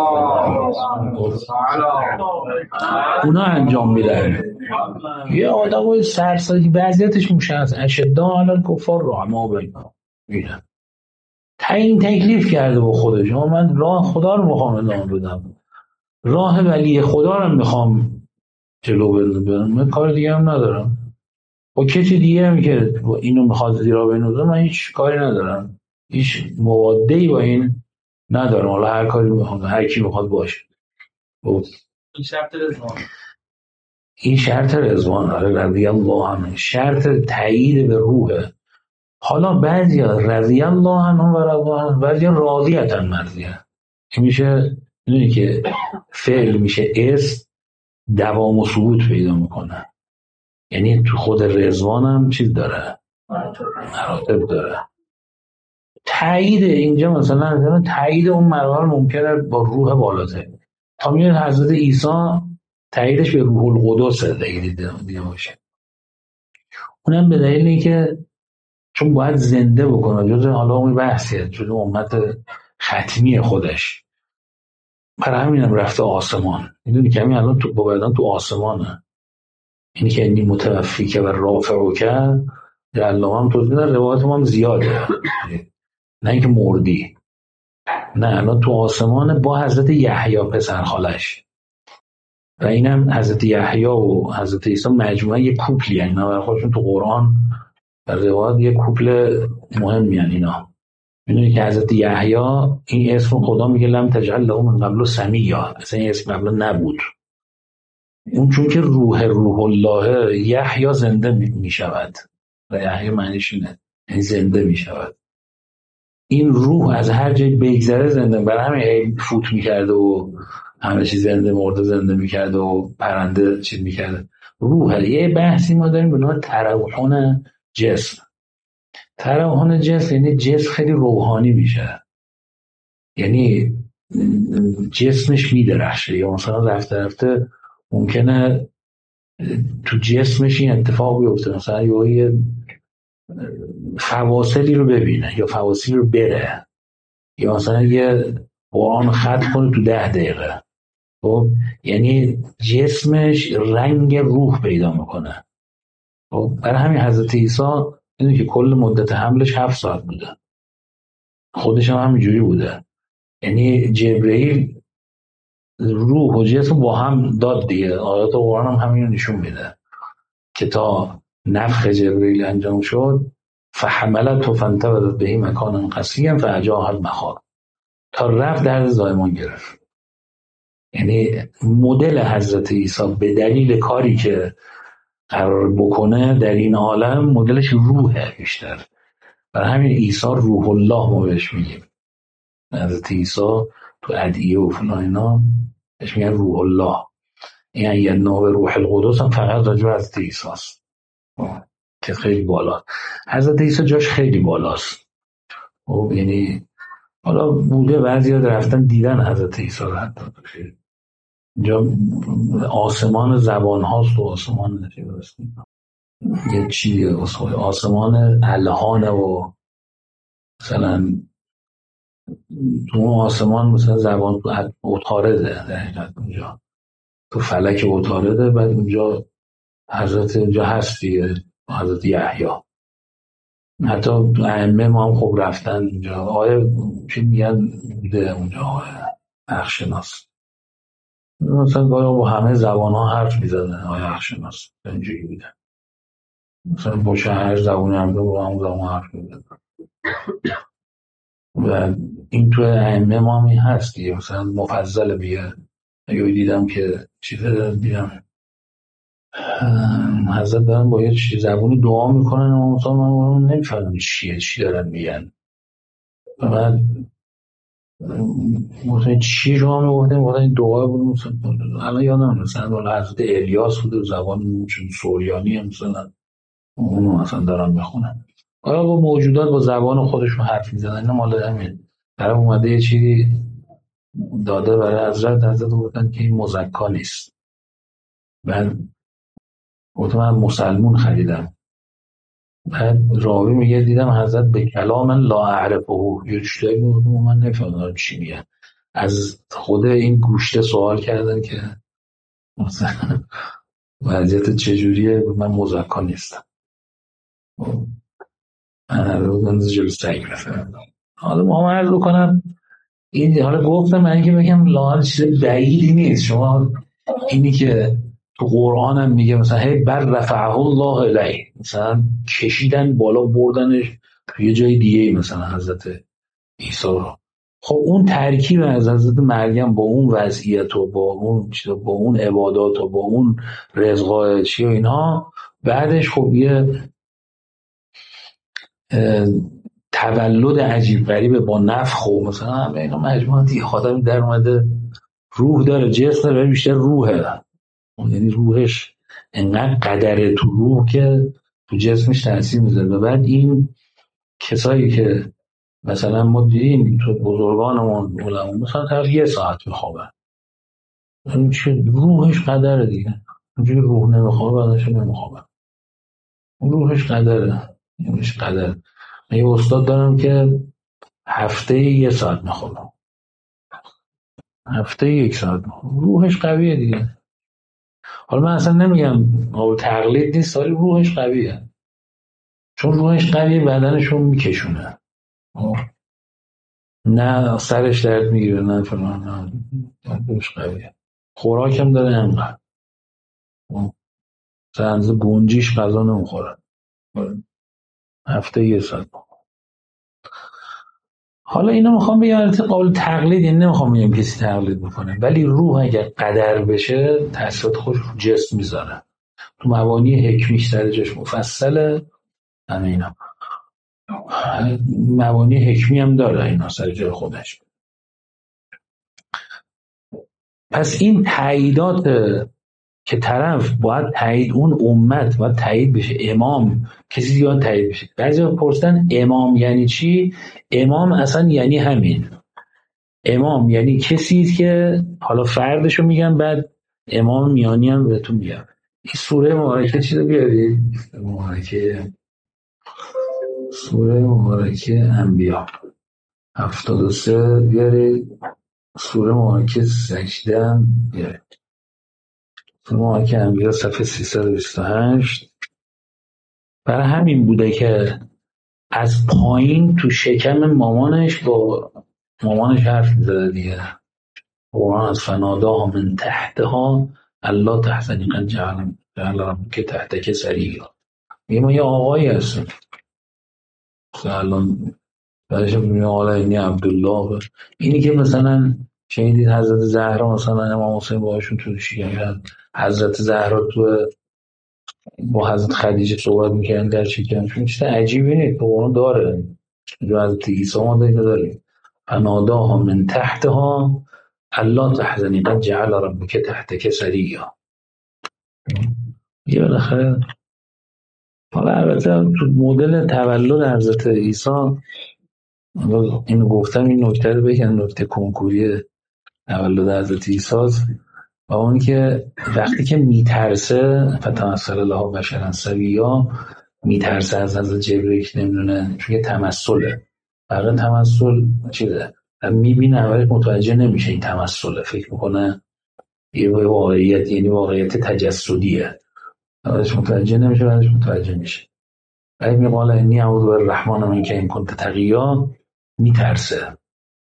اونا انجام میدن. یه آدم سرسازی وضعیتش مشخص اشداء علی الکفار رحماء بینهم. میگه تعیین تکلیف کرده با خودش من راه خدا رو میخوام ادامه بدم، راه ولی خدا رو میخوام جلو برم، من کار دیگه هم ندارم. با کسی دیگه هم که اینو میخواد زیرا بینوزه من هیچ کاری ندارم، هیچ موادهی با این ندارم. حالا هر کاری میخواد هر کی میخواد باشه. این شرط رضوان این شرط رضوان آره رضی الله عنه، شرط تایید به روحه. حالا بعضیا رضی الله عنه و رضوان، بعضیا راضیتن مرضیه. این میشه میدونی که فعل میشه اسم دوام و ثبوت پیدا میکنه. یعنی تو خود رضوان هم چیز داره، مراتب داره. تایید اینجا مثلا تایید اون مرحله ممکنه با روح بالاتر تا میاد حضرت عیسی تاییدش به روح القدس دیگه باشه. اونم به دلیل اینکه چون باید زنده بکنه، جز حالا اون بحثیه، جز امت ختمی خودش. برای همینم رفته آسمان. میدونی که همین الان تو با بدن تو آسمانه. اینی که اینی متوفی که و رافعو که در الله هم توضیح در روایت هم زیاده، نه اینکه مردی، نه الان تو آسمان با حضرت یحیی پسر خالش. و اینم حضرت یحیی و حضرت عیسی مجموعه یک کوپلی، یعنی اینا برای خودشون تو قرآن در روایت یک کوپل مهمی یعنی اینا. میدونی که حضرت یحیی این اسم خدا میگه لم تجعل له من قبل سمیا، اصلا این اسم قبل نبود. اون چون که روح روح الله یحیی زنده میشود و یحیی معنیش اینه یعنی زنده میشود. این روح از هر جای بگذره زنده، برای همین فوت میکرده و همه چیز زنده مرده زنده میکرده و پرنده چیز میکرده. روح یه بحثی ما داریم به نام تروحون جسم. تروحون جسم یعنی جسم خیلی روحانی میشه، یعنی جسمش میدرخشه، یا مثلا رفته رفته ممکنه تو جسمش این اتفاق بیفته، مثلا یه فواصلی رو ببینه یا فواصلی رو بره، یا مثلا یه قرآن ختم کنه تو ده دقیقه. خب یعنی جسمش رنگ روح پیدا میکنه. خب برای همین حضرت عیسی اینه که کل مدت حملش هفت ساعت بوده، خودش هم همینجوری بوده. یعنی جبرئیل روح و جسم با هم داد دیگه. آیات قرآن هم همین رو نشون میده که تا نفخ جبرئیل انجام شد فحملت و فانتبذت به مکان قصیا فاجاها المخاض، تا رفت درد زایمان گرفت. یعنی مدل حضرت عیسی به دلیل کاری که قرار بکنه در این عالم مدلش روحه بیشتر. برای همین عیسی روح الله ما بهش میگیم. حضرت عیسی تو ادعیه و فلان اینا بهش میگن روح الله. یعنی یه نوع روح القدس هم فقط راجع به حضرت عیسی است که خیلی بالا. حضرت عیسی جاش خیلی بالاست. و یعنی حالا بوده بعضی ها رفتن دیدن حضرت عیسی رو، حتی اینجا آسمان زبان هاست و آسمان نشیدست یه چیه آسمان الهانه و مثلا تو اون آسمان مثلا زبان تو عطارده، در حقیقت اونجا تو فلک عطارده. بعد اونجا حضرت اونجا هست دیگه، حضرت یحیی. حتی ائمه ما هم خوب رفتن اونجا. آیه چی میگن بوده اونجا آیه اخشناس مثلا گاهی با همه زبان ها حرف میزدن. آیه اخشناس اینجوری بوده، مثلا با شهر زبان هم با هم زبان حرف میزدن. و این تو ائمه ما هم هست دیگه. مثلا مفضل بیه اگه دیدم که چیزه دیدم حضرت دارن با یه زبونی دعا میکنن و مثلا من نمیفهمم چیه چی دارن میگن. بعد مثلا چی رو هم میگفتن مثلا این دعا بود مثلا الان یادم مثلا حضرت الیاس بود زبان چون سوریانی هم مثلا اونو مثلا دارن میخونن. آیا با موجودات با زبان خودشون حرف میزنن؟ اینا مال همین طرف اومده یه چیزی داده برای حضرت، حضرت گفتن که این مزکا نیست. بعد گفتم من مسلمون خریدم. بعد راوی میگه دیدم حضرت به کلام لا اعرفه، یه چیزایی گفتم من نفهمیدم چی میگن. از خود این گوشته سوال کردن که مثلا وضعیت چجوریه، من مزکا نیستم. من رو بنز جلو سعی رفتم. حالا ما عرض بکنم این، حالا گفتم من اینکه بگم لاحال چیز بعیدی نیست. شما اینی که تو قرآن هم میگه مثلا هی بر رفعه الله الیه، مثلا کشیدن بالا بردنش یه جای دیگه مثلا حضرت عیسی رو. خب اون ترکیب از حضرت مریم با اون وضعیت و با اون با اون عبادات و با اون رزقای چی و اینها، بعدش خب یه تولد عجیب غریبه با نفخ و مثلا همه اینا مجموعاتی آدم در اومده روح داره، جسم داره، بیشتر روحه. یعنی روحش انقدر قدره تو روح که تو جسمش تاثیر میذاره. و بعد این کسایی که مثلا ما دیدیم تو بزرگانمون علما مثلا طرف یه ساعت میخوابن، این چه روحش قدره دیگه. اونجوری روح نمیخوابه بعدش نمیخوابه، اون روحش قدره، روحش قدره. من یه استاد دارم که هفته یه ساعت میخوابه، هفته یک ساعت میخوابه، روحش قویه دیگه. حالا من اصلا نمیگم قابل تقلید نیست، ولی روحش قویه، چون روحش قویه بدنشون میکشونه، نه سرش درد میگیره نه فلان، نه روحش قویه. خوراکم داره انقدر سنز گنجیش غذا نمیخوره، هفته یه ساعت. حالا اینا میخوام بگم البته قابل تقلید، یعنی نمیخوام بگم کسی تقلید بکنه، ولی روح اگر قدر بشه تاثیرات خودش رو جسم میذاره. تو مبانی حکمیش سر جاش مفصله، همه اینا مبانی حکمی هم داره اینا سر جای خودش. پس این تاییدات که طرف باید تایید، اون امت باید تایید بشه، امام کسی زیاد تایید بشه. بعضی پرسیدن امام یعنی چی؟ امام اصلا یعنی همین، امام یعنی کسی که حالا فردشو میگم، بعد امام میانی هم بهتون میگم. این سوره مبارکه چی رو بیارید؟ مبارکه سوره مبارکه انبیا هفتاد و سه بیارید، سوره مبارکه سجده هم بیارید، سوره مبارکه انبیا صفحه سیصد و بیست و هشت. برای همین بوده که از پایین تو شکم مامانش با مامانش حرف میزده دیگه. قرآن از فناداها من تحتها الله تحزنی قد جعل جعل ربک تحتک سریا. میگه ما یه آقایی هستیم الان بعدش میگه حالا اینی عبدالله. اینی که مثلا شنیدید حضرت زهرا مثلا امام حسین باهاشون تو شیعه، حضرت زهرا تو با حضرت خدیجه صحبت میکردن در شکمشون، چیز عجیبی نیست، قرآن داره. جو حضرت عیسی ما دیگه داریم فناداها من تحتها الله تحزنی قد جعل ربک تحتک سریا. یه بالاخره حالا البته تو مدل تولد حضرت عیسی اینو گفتم، این نکته رو بگم، نکته کنکوری تولد حضرت عیسی و اون که وقتی که میترسه فتمثل الله بشرا سویا، میترسه از حضرت جبرئیل که نمیدونه، چون یه تمثله، واقعا تمثل چیزه، میبینه اولش متوجه نمیشه این تمثله، فکر میکنه یه واقعیت، یعنی واقعیت تجسدیه، اولش متوجه نمیشه بعدش متوجه میشه. ولی میقال انی اعوذ بالرحمن منک ان کنت تقیا، میترسه.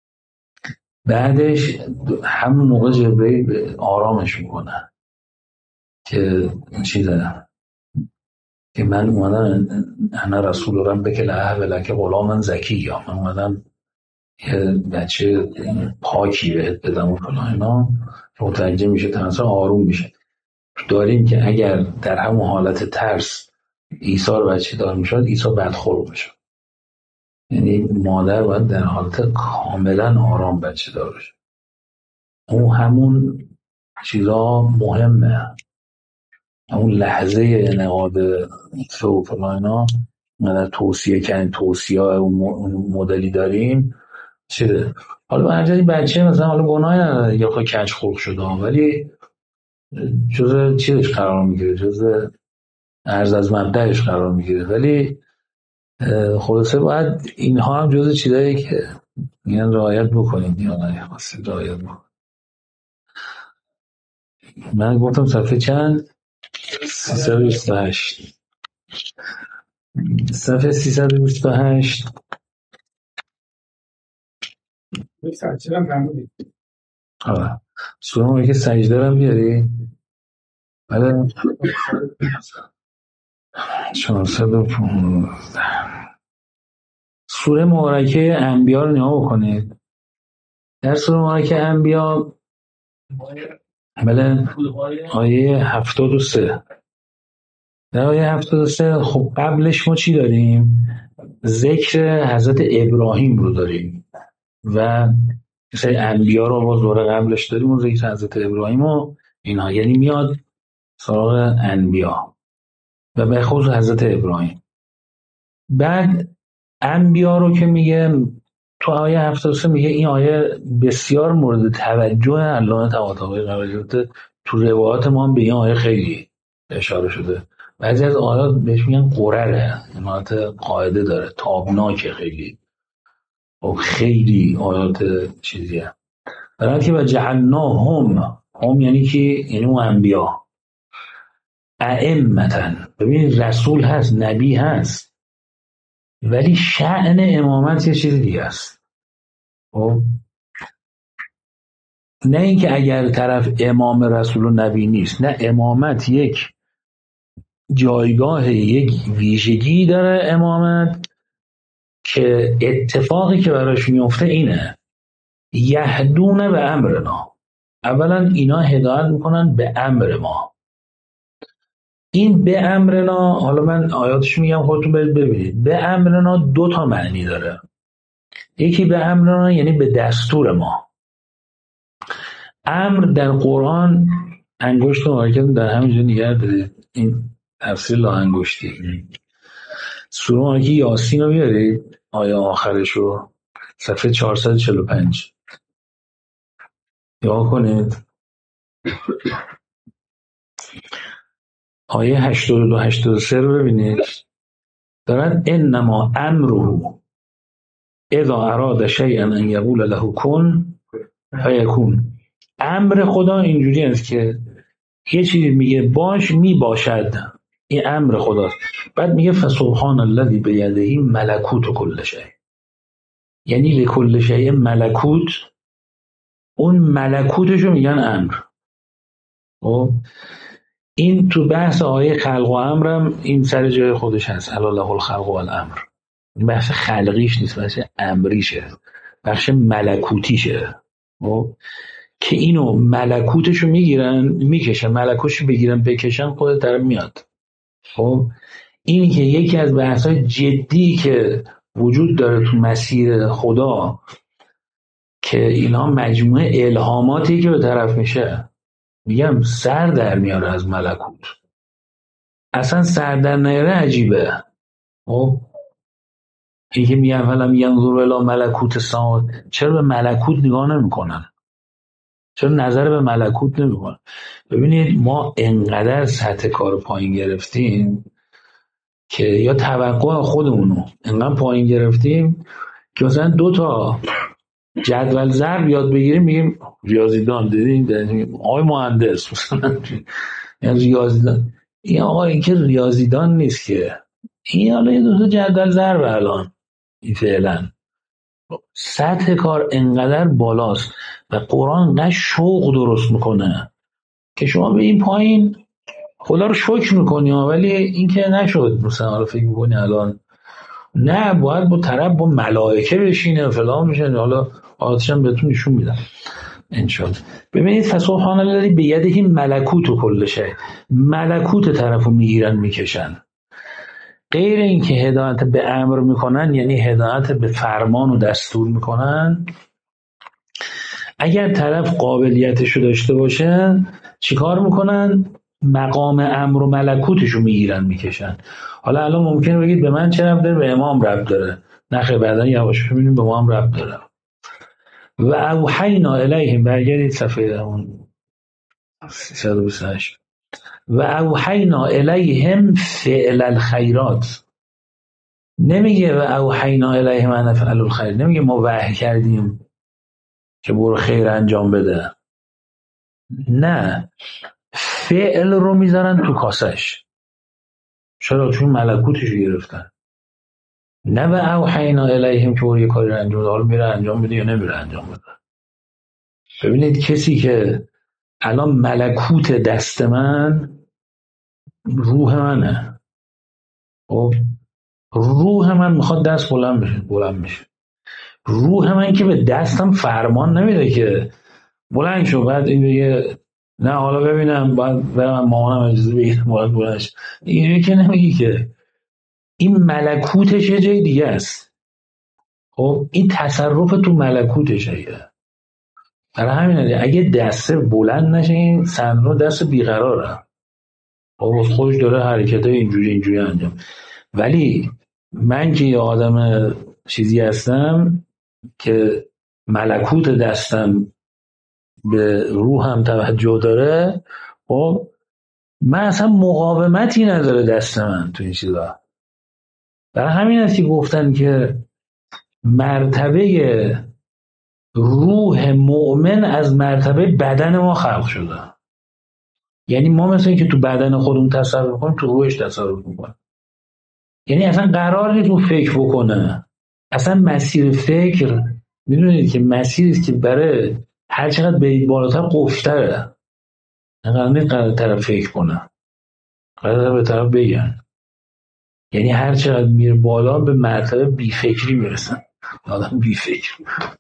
بعدش همون موقع جبرئیل آرامش میکنه که چیزه که من اومدم انا رسول ربک لاهب لک غلاما زکیا، من اومدم یه بچه پاکی بهت بدم و فلان اینا، متوجه میشه تناسا آروم میشه. داریم که اگر در همون حالت ترس عیسی رو بچه دار میشد، عیسی بدخلق میشد. یعنی مادر باید در حالت کاملا آرام بچه دار بشه. اون همون چیزا مهمه. اون لحظه انعقاد و فلان اینا در توصیه کردن، توصیه اون مدلی داریم چیه. حالا هر جایی بچه مثلا حالا گناهی نداره یا خود کج خلق شده، ولی جزء چیزش قرار میگیره، جزء ارز از مبدأش قرار میگیره. ولی خلاصه باید اینها هم جزء چیزایی که میگن رعایت بکنید یا نه خاصی رعایت بکنید. من گفتم صفحه چند؟ سیصد و بیست و هشت. صفحه سیصد و بیست و هشت. آره سوره ما که سجده رو بیاری؟ بله چهارصد و پانزده. سوره مبارکه انبیا رو نگاه بکنید. در سوره مبارکه انبیا بله آیه هفتاد و سه. در آیه هفتاد و سه خب قبلش ما چی داریم؟ ذکر حضرت ابراهیم رو داریم و مثل انبیا رو باز دوره قبلش داریم و ذکر حضرت ابراهیم و اینا، یعنی میاد سراغ انبیا و به خصوص حضرت ابراهیم. بعد انبیا رو که میگه تو آیه هفتاد و سه میگه این آیه بسیار مورد توجه علامه طباطبایی قرار گرفته. تو روایات ما هم به این آیه خیلی اشاره شده. بعضی از آیات بهش میگن قرره، حالت قاعده داره، تابناکه، خیلی و خیلی آیات چیزیه. برای که و جعلناهم، هم یعنی که یعنی اون انبیا، ائمةً. ببین رسول هست، نبی هست، ولی شأن امامت یه چیز دیگه است. خب نه اینکه اگر طرف امام رسول و نبی نیست، نه، امامت یک جایگاه، یک ویژگی داره امامت که اتفاقی که براش میفته اینه یهدون به امرنا. اولا اینا هدایت میکنن به امر ما. این به امرنا، حالا من آیاتش میگم خودتون برید ببینید. به امرنا دو تا معنی داره. یکی به امرنا یعنی به دستور ما. امر در قرآن انگشت و حرکت در همینجا نگه دارید، این تفسیر لا انگشتی. سوره مبارکه یاسین رو بیارید آیه آخرشو، صفحه چهارصد و چهل و پنج نگاه کنید. آیه هشتاد و دو هشتاد و سه رو ببینید. دارن انما امره اذا اراد شیئا ان یقول له کن فیکون. امر خدا اینجوری است که یه چیزی میگه باش، میباشد. این امر خداست. بعد میگه فسبحان الذی بیده ملکوت کل شیء، یعنی لکل شیء ملکوت. اون ملکوتشو میگن امر. خب این تو بحث آیه خلق و امرم این سر جای خودش هست، الا له الخلق و الامر. این بحث خلقیش نیست، بحث امریشه، بخش ملکوتیشه. خب که اینو ملکوتشو میگیرن میکشن، ملکوتشو بگیرن بکشن، خود طرف میاد. خب این که یکی از بحث‌های جدی که وجود داره تو مسیر خدا، که اینا مجموعه الهاماتی که به طرف میشه، میگم سر در میاره از ملکوت. اصلا سر در نیاره عجیبه. خب این که میگن فلم ینظر الی ملکوت السماوات، چرا به ملکوت نگاه نمیکنن؟ چرا نظر به ملکوت نمیکنن؟ ببینید ما انقدر سطح کار پایین گرفتیم که یا توقع خودمونو انقدر پایین گرفتیم که مثلا دو تا جدول ضرب یاد بگیریم میگیم ریاضیدان. دیدین آقای مهندس مثلا یعنی ریاضیدان. این آقا این که ریاضیدان نیست که، این حالا یه دو تا جدول ضرب الان این فعلا. سطح کار انقدر بالاست و قرآن انقدر شوق درست میکنه که شما به این پایین خدا رو شکر میکنی، ولی این که نشد مثلا حالا فکر میکنی الان نه باید با طرف با ملائکه بشینه فلان میشه. حالا آتش هم بهتون نشون میدم انشالله. ببینید فسبحان الذی بیده ملکوت و کل شیء، ملکوت طرفو میگیرن میکشن. غیر این که هدایت به امر میکنن، یعنی هدایت به فرمان و دستور میکنن، اگر طرف قابلیتشو داشته باشه چیکار میکنن؟ مقام امر و ملکوتشو میگیرن میکشن. حالا الان ممکنه بگید به من چه ربط داره؟ به امام ربط داره. نخیر، بعدا یواش ببینیم به ما هم ربط داره. و اوحینا الیهم، برگردید صفحه اون سیصد و بیست و هشت. و اوحینا الیهم فعل الخیرات، نمیگه و اوحینا الیهم ان فعل الخیر، نمیگه ما وحی کردیم که برو خیر انجام بده، نه، فعل رو میذارن تو کاسش. چرا؟ چون ملکوتش گرفتن. نه و اوحینا الیهم که برو یه کاری رو انجام بده، حالا میره انجام بده یا نمیره انجام بده. ببینید کسی که الان ملکوت دست من روح منه، خب روح من میخواد دست بلند بشه بلند بشه روح من که به دستم فرمان نمیده که بلند شو، بعد این بگه نه حالا ببینم باید برم مامانم اجازه بگیرم باید بلند شو. اینه که نمیگی که این ملکوتش یه جای دیگه است. خب این تصرف تو ملکوتشه. برای همینه اگه دسته بلند نشه این صندوق دست بیقراره، خب خودش داره حرکت اینجوری اینجوری انجام. ولی من که یه آدم چیزی هستم که ملکوت دستم به روحم توجه داره، خب من اصلا مقاومتی نداره دست من تو این چیزا. برای همین است که گفتن که مرتبه روح مؤمن از مرتبه بدن ما خلق شده. یعنی ما مثل این که تو بدن خودمون تصرف کنیم تو روحش تصرف میکنیم. یعنی اصلا قرار نیست اون فکر بکنه. اصلا مسیر فکر، میدونید که مسیری است که برای هر چقدر برید بالاتر قفل‌تره. قرار نیست قرار طرف فکر کنه، قرار به طرف بگن. یعنی هر چقدر میره بالا به مرتبه بی فکری میرسن. آدم بی فکر،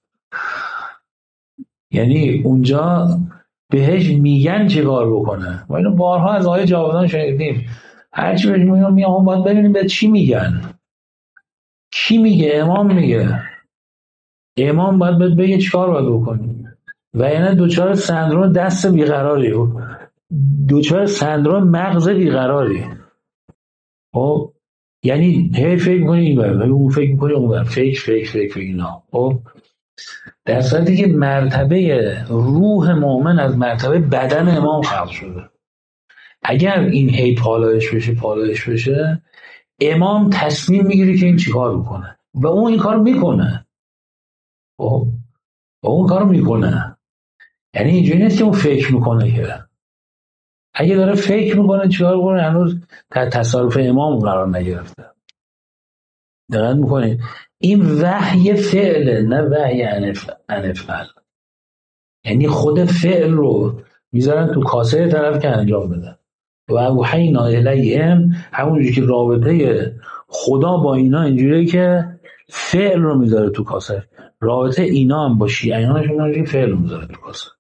یعنی اونجا بهش میگن چه کار بکنه. ما اینو بارها از آیه جاودان شنیدیم. هرچی بهش میگن میگن باید ببینیم به چی میگن. کی میگه؟ امام میگه. امام باید بهت بگه چیکار باید بکنی. و یعنی دوچار سندروم دست بیقراری، دوچار سندروم مغز بیقراری. خب یعنی هی فکر می‌کنی این بر، هی اون فکر می‌کنی اون بر، فکر فکر فکر فکر اینا. خب در صورتی که مرتبه روح مؤمن از مرتبه بدن امام خلق شده. اگر این هی پالایش بشه پالایش بشه، امام تصمیم میگیره که این چیکار بکنه و اون این کارو میکنه. خب و اون کارو میکنه. یعنی اینجوری نیست که اون فکر میکنه، که اگه داره فکر میکنه چیکار بکنه هنوز در تصرف امام قرار نگرفته. دقت میکنید این وحی فعله، نه وحی انفعل. یعنی خود فعل رو میذارن تو کاسه طرف که انجام بده. و اوحینا الیهم، همونجوری که رابطه خدا با اینا اینجوریه که فعل رو میذاره تو کاسه، رابطه اینا هم با شیعیانشون اینجوری فعل رو میذاره تو کاسه.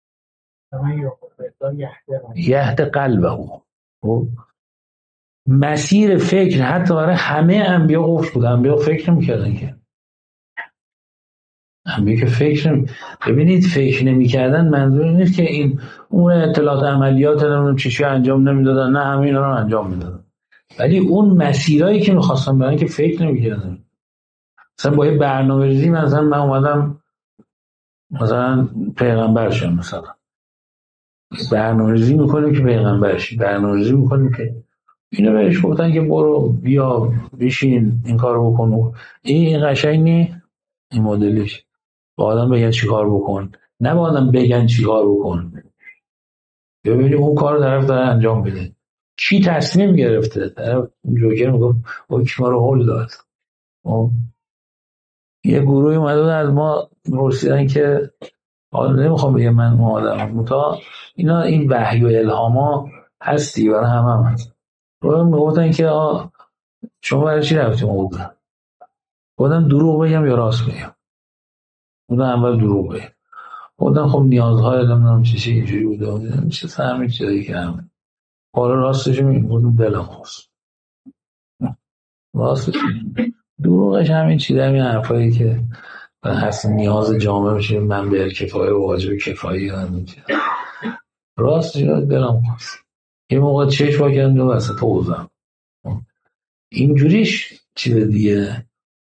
یهد قلبه. مسیر فکر حتی برای همه انبیا قفل بود. انبیا فکر نمی‌کردن که انبیا که فکر نمی... ببینید فکر نمی‌کردن منظور نیست که این اون اطلاعات عملیات نمیدونم چی چی انجام نمیدادن، نه همه اینا رو انجام میدادن، ولی اون مسیرایی که می‌خواستن برن که فکر نمی‌کردن. مثلا با یه برنامه‌ریزی مثلا من اومدم مثلا پیغمبر شدم، مثلا برنامه‌ریزی می‌کنیم که پیغمبر شی، برنامه‌ریزی می‌کنیم که اینو بهش گفتن که برو بیا بشین این کارو بکن. این قشنگ نی این مدلش. با آدم بگن چی کار بکن، نه با آدم بگن چی کار بکن. ببینید اون کار طرف داره انجام بده. کی تصمیم گرفته؟ طرف جوکر میگفت حکم رو هول داد. یه گروهی اومدن از ما پرسیدن که حالا نمیخوام بگم من اون آدم متا اینا این وحی و الهاما هستی برای همه هم هست. رو میگفتن که آه شما برای چی رفتیم اون؟ گفتم دروغ بگم یا راست بگم؟ گفتم اول دروغ بگم. گفتم خب نیازهای نمیدونم چی چی اینجوری بوده، میشه فهمید چیزایی که همه. حالا راستش میگم گفتم دلم خواست. راستش دروغش همین چیز، همین حرفایی که هست نیاز جامعه میشه من به کفایه و واجب کفایی همین چیز. راستش دلم خواست. یه موقع چشم واکردم دو وسط حوزم. اینجوریش چیز دیگه،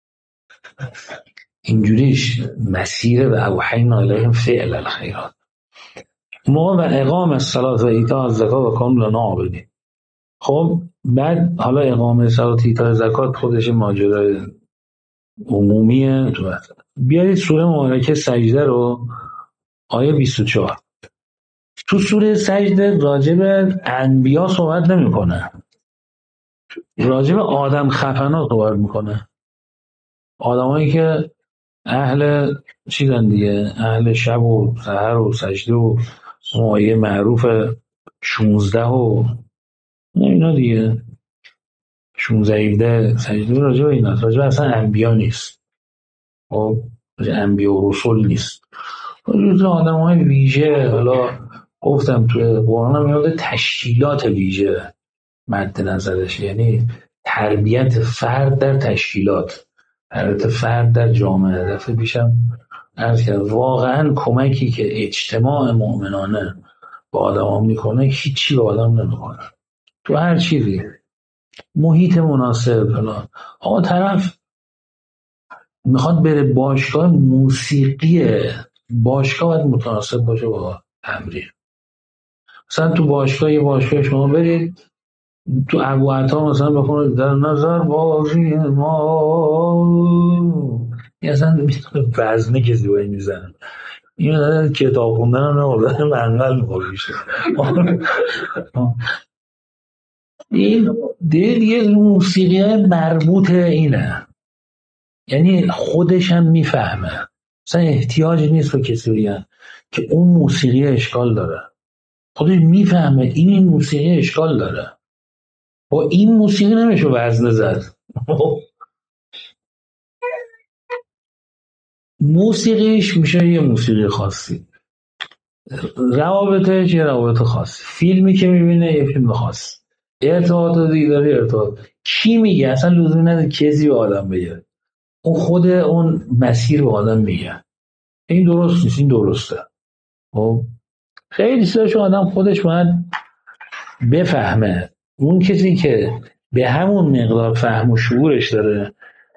اینجوریش مسیر و اوحینا الیهم فعل الخیرات. موقع و اقام الصلاة و ایتاء الزکات و کانوا لنا عابدین. خب بعد حالا اقامه صلات ایتاء زکات خودش ماجرای عمومیه. تو بیارید سوره مبارکه سجده رو، آیه بیست و چهار. تو سوره سجده راجع به انبیا صحبت نمیکنه، راجع به آدم خفنا صحبت میکنه. آدمایی که اهل چیزن دیگه، اهل شب و سحر و سجده و آیه معروف شونزده و اینا دیگه، شونزده هفده سجده راجع به اینا، راجع به اصلا انبیا نیست. خب انبیا و رسول نیست، راجع به آدمای ویژه. حالا گفتم تو قرآن میاد تشکیلات ویژه مد نظرش، یعنی تربیت فرد در تشکیلات، تربیت فرد در جامعه. دفعه پیشم عرض کرد واقعا کمکی که اجتماع مؤمنانه با آدم میکنه هیچی به آدم نمیکنه. تو هر چیزی محیط مناسب فلان. آقا طرف میخواد بره باشگاه موسیقی، باشگاه باید متناسب باشه با تمرین. مثلا تو باشگاه یه باشگاه شما برید تو ابو عطا مثلا بخونید در نظر بازی ما، یه اصلا وزنه که زیبایی میزنن، این کتاب خوندن هم نمازن منقل میخواه بیشه. این دیگه موسیقی مربوط اینه، یعنی خودش هم میفهمه، مثلا احتیاج نیست به کسی بگن که اون موسیقی اشکال داره، خودش میفهمه این این موسیقی اشکال داره، با این موسیقی نمیشه وزنه زد. موسیقیش میشه یه موسیقی خاصی، روابطش یه روابط خاصی، فیلمی که میبینه یه فیلم خاص، ارتباط دیداری ارتباط. کی میگه؟ اصلا لزوم نداره کسی به آدم بگه، اون خود اون مسیر به آدم میگه این درست نیست این درسته. خب خیلی چیزاشو آدم خودش باید بفهمه. اون کسی که به همون مقدار فهم و شعورش داره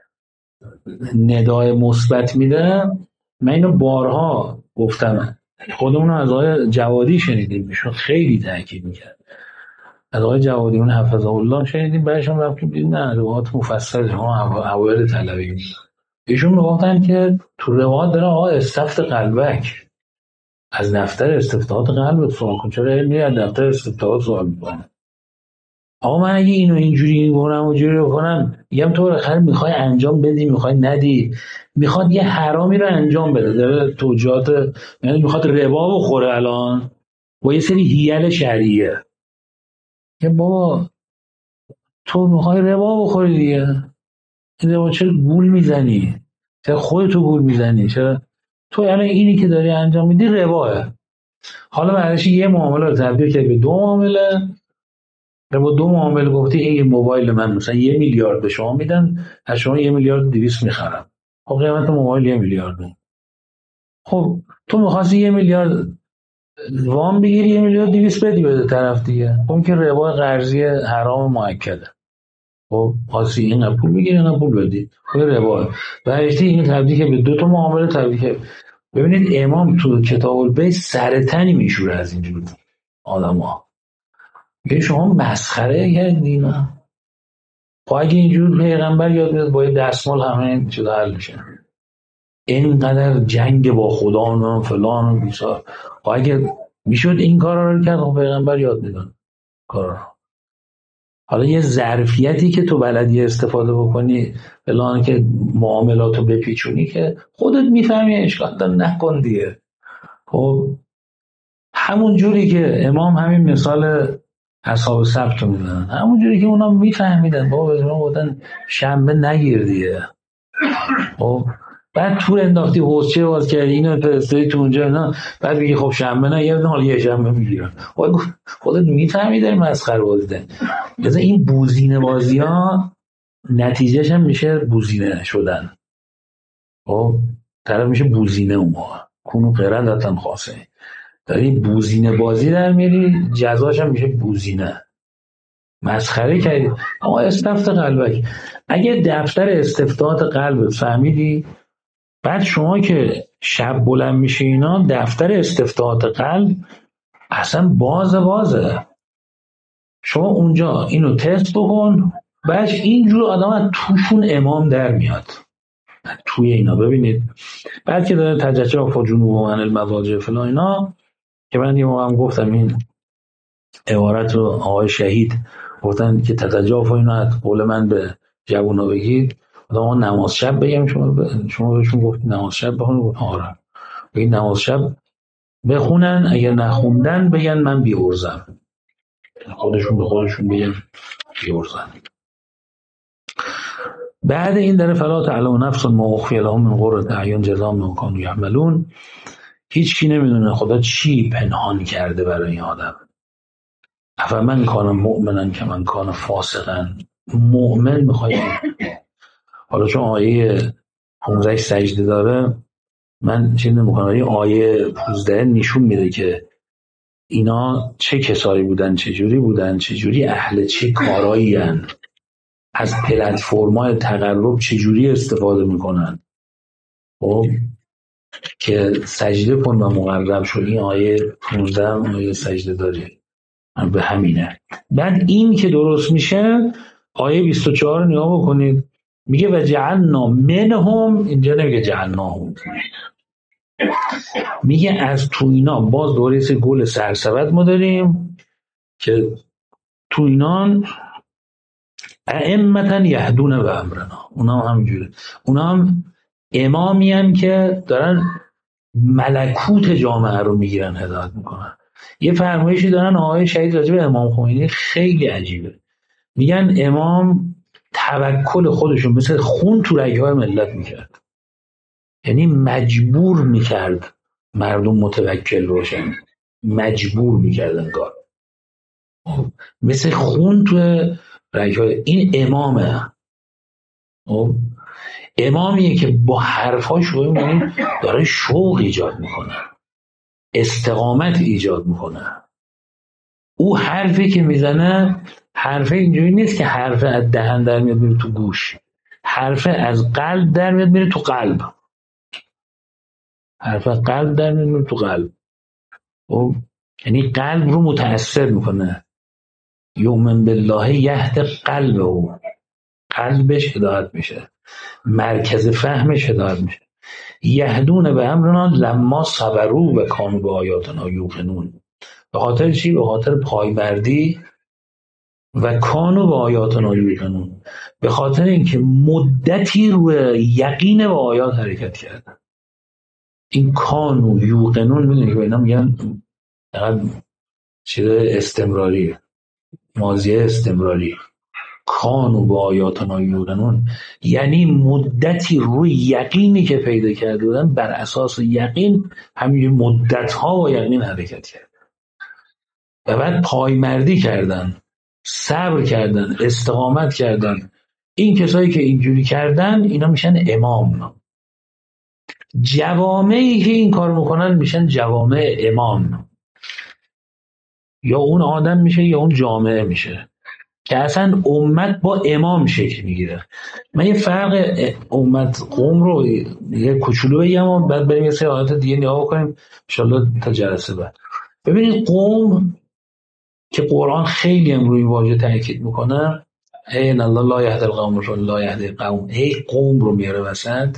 ندای مثبت میده. من اینو بارها گفتم، خودمون رو از آقای جوادی شنیدیم، ایشون خیلی تاکید میکرد. از آقای جوادی اون حفظه الله شنیدیم، بعدشون رفتیم نه روایات مفصل ها اوایل طلبی ایشون میگفتن که تو روایات داره آقا استفت قلبک، از دفتر استفتاحات قلب سوال کن، چرا علمی از دفتر استفتاحات سوال میکنه؟ آقا من اگه اینو اینجوری بکنم اونجوری بکنم، میگم تو بالاخره میخوای انجام بدی میخوای ندی، میخواد یه حرامی رو انجام بده، داره توجیهات، یعنی میخواد ربا بخوره الان با یه سری حیل شرعیه، که بابا تو میخوای ربا بخوری دیگه، این ربا چرا گول میزنی؟ چرا خودتو گول میزنی؟ چرا تو یعنی اینی که داری انجام میدی رباه؟ حالا بعدش یه معامله رو تبدیل کرد به دو معامله، با دو معامله گفتی این موبایل من مثلا یه میلیارد به شما میدن، از شما یه میلیارد و دویست میخرم. خب قیمت موبایل یه میلیارده. خب تو میخواستی یه میلیارد وام بگیری، یه میلیارد و دویست بدی به طرف دیگه، اون که ربا قرضی حرام مؤکده. خب خاصی این پول بگیری اینا پول بدی، خب ربا. بعدش این تبدیل که به دو تا معامله تبدیل. ببینید امام تو کتاب البیع سرتنی میشوره از اینجور آدم‌ها. میگه شما مسخره کردین. خب اگه اینجور پیغمبر یاد میاد با یه دستمال همه چیز حل میشه، اینقدر جنگ با خدا و فلان و بیسار، خب اگه میشد این کارا رو کرد، خب پیغمبر یاد میدن کارا رو. حالا یه ظرفیتی که تو بلدی استفاده بکنی فلان که معاملاتو بپیچونی که خودت میفهمی اشکال داره نکن دیگه. خب همون جوری که امام همین مثال اصحاب سبت رو میزنن، همون جوری که اونا میفهمیدن بابا بزرگان بودن شنبه نگیر دیگه. خب بعد تور انداختی حوزچه باز کردی اینو فرستادی تو اونجا نه، بعد بگی خب شنبه نگیردن حالا یه شنبه میگیرن. خودت میفهمی داری مسخره بازی داری. مثلا این بوزینه بازی ها نتیجهش هم میشه بوزینه شدن. خب طرف میشه بوزینه اون موقع کنو قرندتن خاصه. داری بوزینه بازی در میری، جزاش هم میشه بوزینه. مسخره کردی. آقا استفت قلبک، اگه دفتر استفتاحات قلبت فهمیدی، بعد شما که شب بلند میشه اینا، دفتر استفتاحات قلب اصلا باز بازه. شما اونجا اینو تست بکن، بعد اینجور آدم از توشون امام در میاد توی اینا. ببینید بعد که داره تجچه و جنوب و من المواجه فلان اینا، که من یه موقع هم گفتم این عبارت رو آقای شهید گفتن که تتجاف و اینا از قول من به جوونا بگید، آدم نماز شب بگم، شما ب... شما بهشون گفتید نماز شب بخونید، گفتن آره بگید نماز شب بخونن، اگر نخوندن بگن من بیورزم، خودشون به خودشون بگن بیورزن. بعد این داره فلا تعلم نفس ما اخفی لهم من قرة اعین جزاء بما کانوا یعملون. هیچ کی نمیدونه خدا چی پنهان کرده برای این آدم. افمن کان مؤمنا کمن کان فاسقا. مؤمن میخواد حالا چون آیه پانزده سجده داره من چیز نمیکنم، ولی آیه پانزده نشون میده که اینا چه کسایی بودن، چه جوری بودن، چه جوری اهل چه کارایی هن، از پلتفرم‌های تقرب چه جوری استفاده میکنن. خب که سجده کن و مقرب شد، این آیه پانزده آیه سجده داره به همینه. بعد این که درست میشه آیه بیست و چهار نگاه بکنید، میگه و جعلنا منهم، اینجا نمیگه جعلناهم، میگه از تو اینا. باز دوره سه گل سرسبد ما داریم که تو اینا ائمة یهدون به امرنا، اونا هم همینجوره، اونا هم امامی هم که دارن ملکوت جامعه رو میگیرن، هدایت میکنن. یه فرمایشی دارن آقای شهید راجع به امام خمینی خیلی عجیبه، میگن امام توکل خودشون مثل خون تو رگ‌های ملت میکرد، یعنی مجبور میکرد مردم متوکل باشن، مجبور میکرد انگار مثل خون تو رگ‌های. این امامه، امامیه که با حرفاش رو داره شوق ایجاد میکنه، استقامت ایجاد میکنه. او حرفی که میزنه حرفه اینجوری نیست که حرفه از دهن در میاد میره تو گوش، حرفه از قلب در میاد میره تو قلب، حرفه قلب در میاد میره تو قلب. او یعنی قلب رو متأثر میکنه. یؤمن بالله یهد قلب، او قلبش هدایت میشه، مرکز فهمش هدایت میشه. یهدون به امرنا لما صبروا و کانوا به آیاتنا یوقنون. به خاطر چی؟ به خاطر پایمردی و کانوا به آیاتنا یوقنون، به خاطر اینکه مدتی روی یقین به آیات حرکت کردن. این کانوا یوقنون میدونی که اینا میگن فقط چیز استمراری، ماضیه استمراری. کانوا به آیاتنا یوقنون یعنی مدتی روی یقینی که پیدا کرده بودن، بر اساس یقین همین مدت ها با یقین حرکت کرد و بعد پایمردی کردن، صبر کردن، استقامت کردن. این کسایی که اینجوری کردن اینا میشن امام. جوامعی که این کار میکنن میشن جوامع امام، یا اون آدم میشه یا اون جامعه میشه که اصلا امت با امام شکل میگیره. من یه فرق امت قوم رو یه کوچولو بگم و بعد بریم یه سری آیات دیگه نگاه کنیم ان شاءالله تا جلسه بعد. ببینید قوم که قرآن خیلی هم روی واژه تاکید میکنه، این الله لا یهدی القوم لا یهدی القوم، هی قوم رو میاره وسط،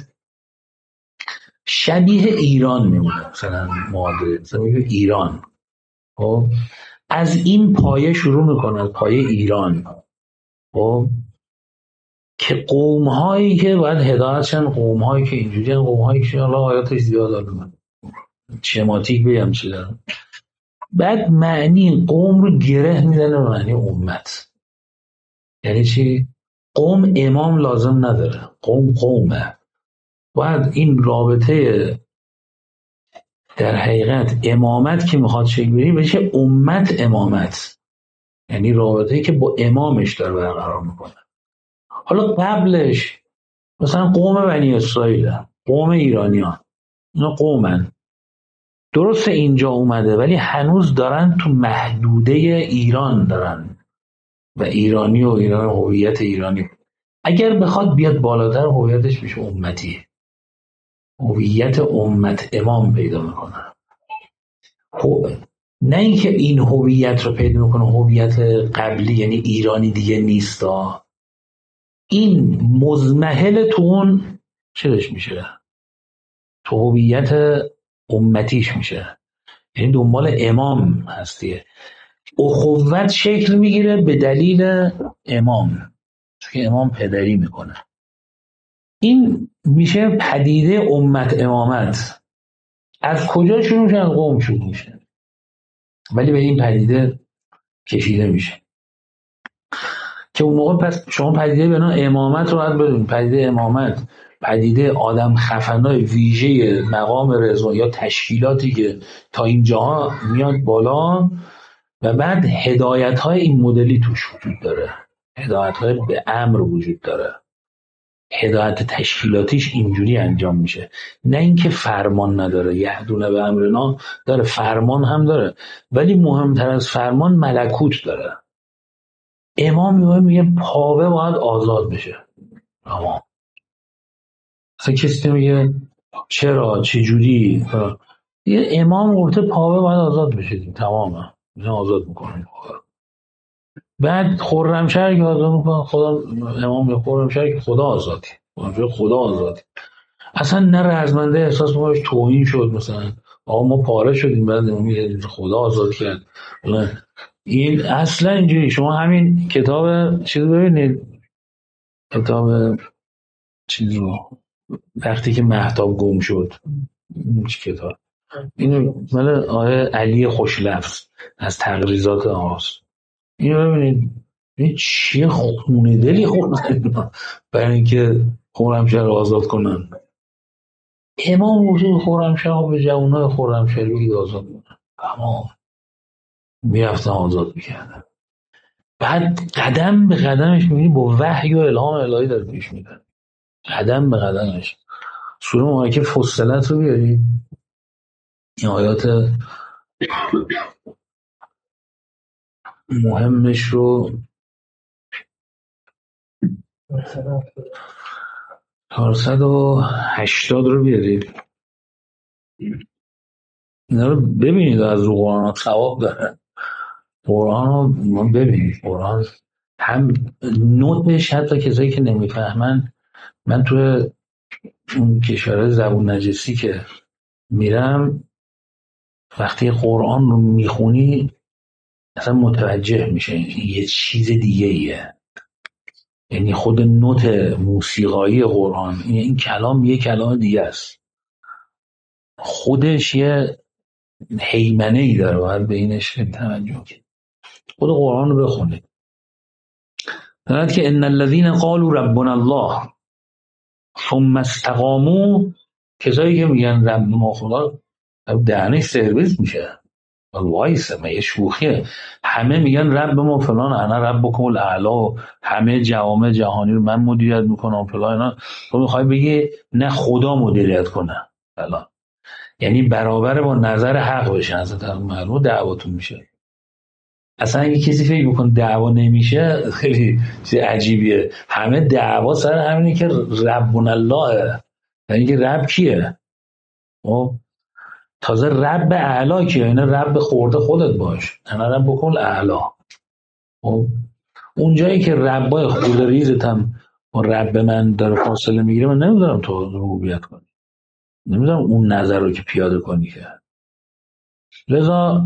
شبیه ایران میمونه. مثلا معادله مثلا میگه ایران، خب از این پایه شروع میکنه، از پایه ایران، خب که قوم هایی که باید هدایت شن، قوم هایی که اینجوری، قوم هایی که الله آیاتش زیاد داره، شماتیک بگم چی دارم. بعد معنی قوم رو گره میزنه به معنی امت. یعنی چی؟ قوم امام لازم نداره، قوم قومه. باید این رابطه در حقیقت امامت که میخواد شکل بگیره بشه امت امامت، یعنی رابطه‌ای که با امامش داره برقرار میکنه. حالا قبلش مثلا قوم بنی اسرائیل، قوم ایرانیان، اینا قومن، درسته اینجا اومده ولی هنوز دارن تو محدوده ایران دارن و ایرانی و ایران هویت ایرانی. اگر بخواد بیاد بالاتر هویتش میشه امتی، هویت امت امام پیدا میکنه. خب نه اینکه این هویت رو پیدا میکنه هویت قبلی یعنی ایرانی دیگه نیستا، این مزمحل تو اون چرش میشه، تو هویت امتیش میشه، یعنی دنبال امام هستیه. اخوت شکل میگیره به دلیل امام، چون که امام پدری میکنه. این میشه پدیده امت امامت. از کجا شروع میشه؟ از قوم شروع میشه، ولی به این پدیده کشیده میشه که اون موقع پس شما پدیده به نام امامت رو باید بدونید. پدیده امامت پدیده آدم خفنای ویژه مقام رضا یا تشکیلاتی که تا اینجاها میاد بالا و بعد هدایت های این مدلی توش وجود داره، هدایت های به امر وجود داره، هدایت تشکیلاتیش اینجوری انجام میشه، نه اینکه فرمان نداره. یهدون به امرنا داره، فرمان هم داره، ولی مهمتر از فرمان ملکوت داره. امام میگه پاوه باید آزاد بشه. اما اصلا کسی میگه چرا چجوری، یه امام گفته پاوه باید آزاد بشه، تمامه آزاد میکنه. بعد خرمشهر که آزاد میکنه، خدا امام به خرمشهر که خدا آزادی، خدا آزادی. اصلا نه رزمنده احساس میکنه توهین شد، مثلا آقا ما پاره شدیم بعد امام خدا آزاد کرد. این اصلا اینجوری. شما همین کتاب چیز ببینید، کتاب چیز رو وقتی که مهتاب گم شد، این چی کتاب؟ اینو مال آقای علی خوشلفظ از تقریضات آغاز. اینو ببینید، این چیه خونه دلی خوردن برای اینکه خرمشهر رو آزاد کنن. امام وجود خرمشهر به جوانای خرمشهری آزاد کنن، تمام میرفتن آزاد میکردن. بعد قدم به قدمش میبینی با وحی و الهام الهی داره پیش میدن، قدم به قدمش. سوره مبارکه فصلت رو بیاری، این آیات مهمش رو چهارصد و هشتاد رو بیارید، اینا رو ببینید، از رو قرآن ها ثواب داره. قرآن رو ببینید، قرآن هم نوتش، حتی کسایی که نمیفهمن، من توی اون کشور زبون نجسی که میرم وقتی قرآن رو میخونی اصلا متوجه میشه یه چیز دیگه ایه. یعنی خود نوت موسیقایی قرآن، این کلام یه کلام دیگه است، خودش یه هیمنه ای داره، باید به اینش توجه کنید. خود قرآن رو بخونید. دارد که ان الذين قالوا ربنا الله ثم استقاموا، کسایی که میگن رب ما خدا، دهنش سرویس میشه، وایسه، ما یه شوخیه. همه میگن رب ما فلان، انا ربکم الاعلی، همه جوامع جهانی رو من مدیریت میکنم فلان. اینا تو میخوای بگی نه خدا مدیریت کنه فلان، یعنی برابر با نظر حق بشه، اصلا معلومه دعواتون میشه. اصلا اگه کسی فکر بکن دعوا نمیشه، خیلی چیز عجیبیه. همه دعوا سر همینه که ربنا الله، یعنی که رب کیه؟ خب تازه رب اعلا کیه؟ یعنی رب خورده خودت باش، انا رب بکن اعلا. خب اون جایی که ربای خورده ریزت هم با رب من داره فاصله میگیره، من نمیدونم تو ربوبیت کنی، نمیدونم اون نظر رو که پیاده کنی که. لذا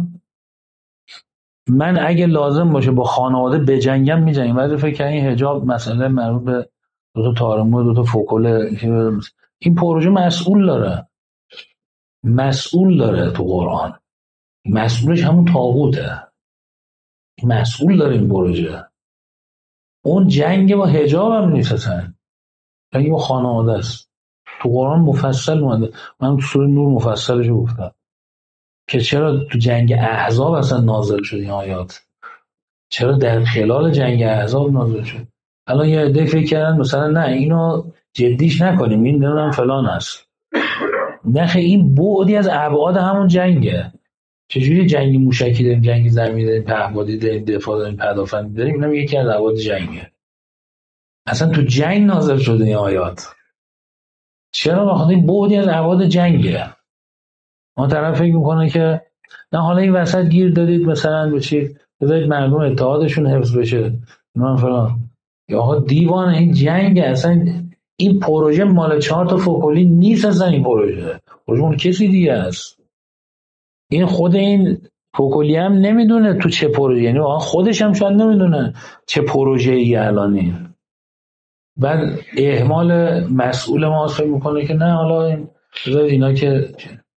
من اگه لازم باشه با خانواده بجنگم میجنگم، ولی فکر کنم این حجاب مسئله مربوط به دو تا تارمو، دو تا فوکوله، این پروژه مسئول داره، مسئول داره تو قرآن، مسئولش همون طاغوته، مسئول داره این پروژه. اون جنگ با حجاب هم نیست، اصلا جنگ با خانواده است. تو قرآن مفصل اومده، من تو سوره نور مفصلش گفتم که چرا تو جنگ احزاب اصلا نازل شد این آیات، چرا در خلال جنگ احزاب نازل شد. الان یه عده فکر کردن مثلا نه اینو جدیش نکنیم، این نمیدونم فلان است، نخه این بعدی از ابعاد همون جنگه. چجوری جنگ موشکی داریم، جنگ زمینی داریم، پهپادی داریم، دفاع داریم، پدافندی داریم؟ اینم یکی از ابعاد جنگه. اصلا تو جنگ نازل شده این آیات. چرا؟ بخاطر این بعدی از ابعاد جنگه. ما طرف فکر میکنه که نه حالا این وسط گیر دادید مثلا بچید بذارید مردم اتحادشون حفظ بشه نه فلان. یا آقا دیوانه، این جنگ اصلا. این پروژه مال چهار تا فوکولی نیست اصلا. این پروژه پروژه اون کسی دیگه است. این خود این فوکولی هم نمیدونه تو چه پروژه، یعنی آقا خودش هم شاید نمیدونه چه پروژه ای الان این. بعد اهمال مسئول ما فکر میکنه که نه حالا این بذارید اینا که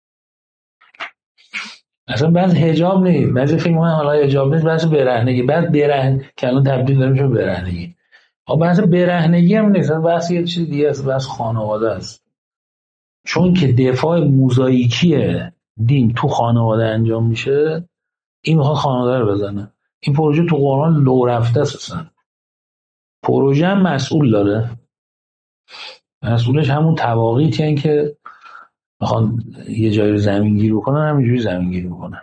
اصلا بعض حجاب نیست، بعضی فکر میکنن حالا حجاب نیست، بعضی برهنگی، بعد برهن که الان تبدیل داره میشه برهنگی. آقا بعضی برهنگی هم نیست، بعضی یه چیز دیگه است، بعضی خانواده است. چون که دفاع موزاییکی دین تو خانواده انجام میشه، این میخواد خانواده رو بزنه. این پروژه تو قرآن لو رفته است اصلا. پروژه هم مسئول داره، مسئولش همون تواقیتی هن که میخوان یه جایی رو زمین گیر بکنن، همینجوری زمین گیر بکنن.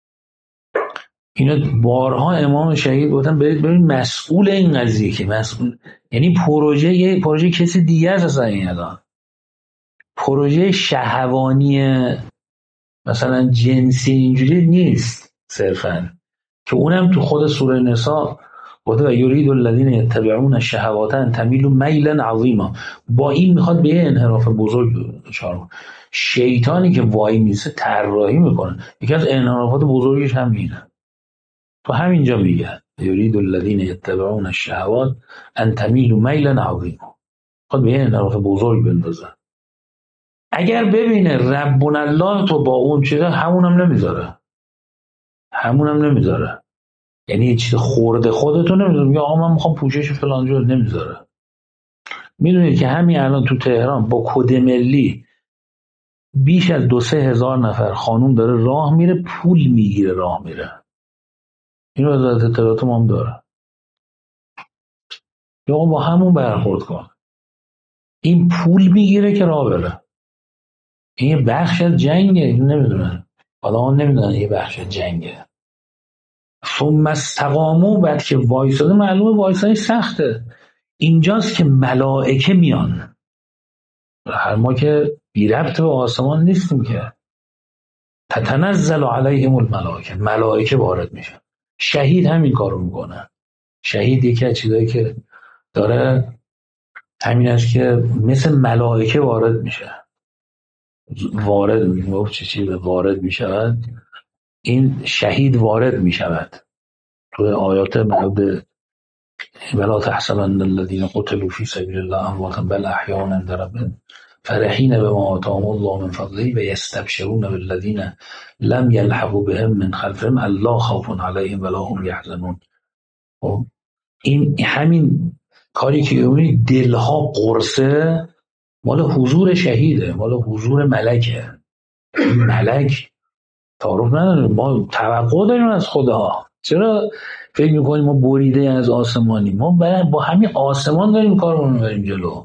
اینا بارها امام شهید گفتن برید ببین مسئول این قضیه که مسئول، یعنی پروژه یه پروژه کسی دیگه است اصلا. این الان پروژه شهوانی مثلا جنسی اینجوری نیست صرفا، که اونم تو خود سوره نساء گفته و یرید الذین یتبعون الشهوات ان تمیلوا میلا عظیما. با این میخواد به انحراف بزرگ دچار. شیطانی که وای میسه طراحی میکنه، یکی از انحرافات بزرگش هم اینه. تو همینجا میگه یرید الذین یتبعون الشهوات ان تمیلوا میلا عظیما، خود به انحراف بزرگ بندازه. اگر ببینه ربنا الله تو با اون چیزا، همونم نمیذاره، همونم نمیذاره. یعنی یه چیز خورده خودتو نمیذاره، میگه آقا من میخوام پوشش فلان جور، نمیذاره. میدونید که همین الان تو تهران با کد ملی بیش از دو سه هزار نفر خانوم داره راه میره، پول میگیره راه میره. اینو وزارت اطلاعات ما هم داره. یا با همون برخورد کن. این پول میگیره که راه بره. این یه بخش از جنگه، نمیدونن آدم نمیدونن یه بخش از جنگه. ثم استقاموا، بعد که وایساده معلومه وایسادن سخته. اینجاست که ملائکه میان. هر ما که بی ربط به آسمان نیستیم که. تتنزل علیهم الملائکه، ملائکه وارد میشن. شهید همین کارو میکنه. شهید یکی از چیزایی که داره همین است که مثل ملائکه وارد میشه. وارد میگه چه چیزی وارد میشود؟ این شهید وارد میشود. تو آیات مربوط ولا تحسبن الذين قتلوا في سبيل الله امواتا بل احياء عند ربهم فرحين بما آتاهم الله من فضله ويستبشرون بالذين لم يلحقوا بهم من خلفهم الا خوف عليهم ولا هم يحزنون. این همین کاری که می‌بینید دلها قرصه، مال حضور شهیده، مال حضور ملکه. ملک تعارف نداره، ما توقع داریم از خدا. چرا فکر میکنیم ما بریده از آسمانی؟ ما با همین آسمان داریم کارمون بریم جلو.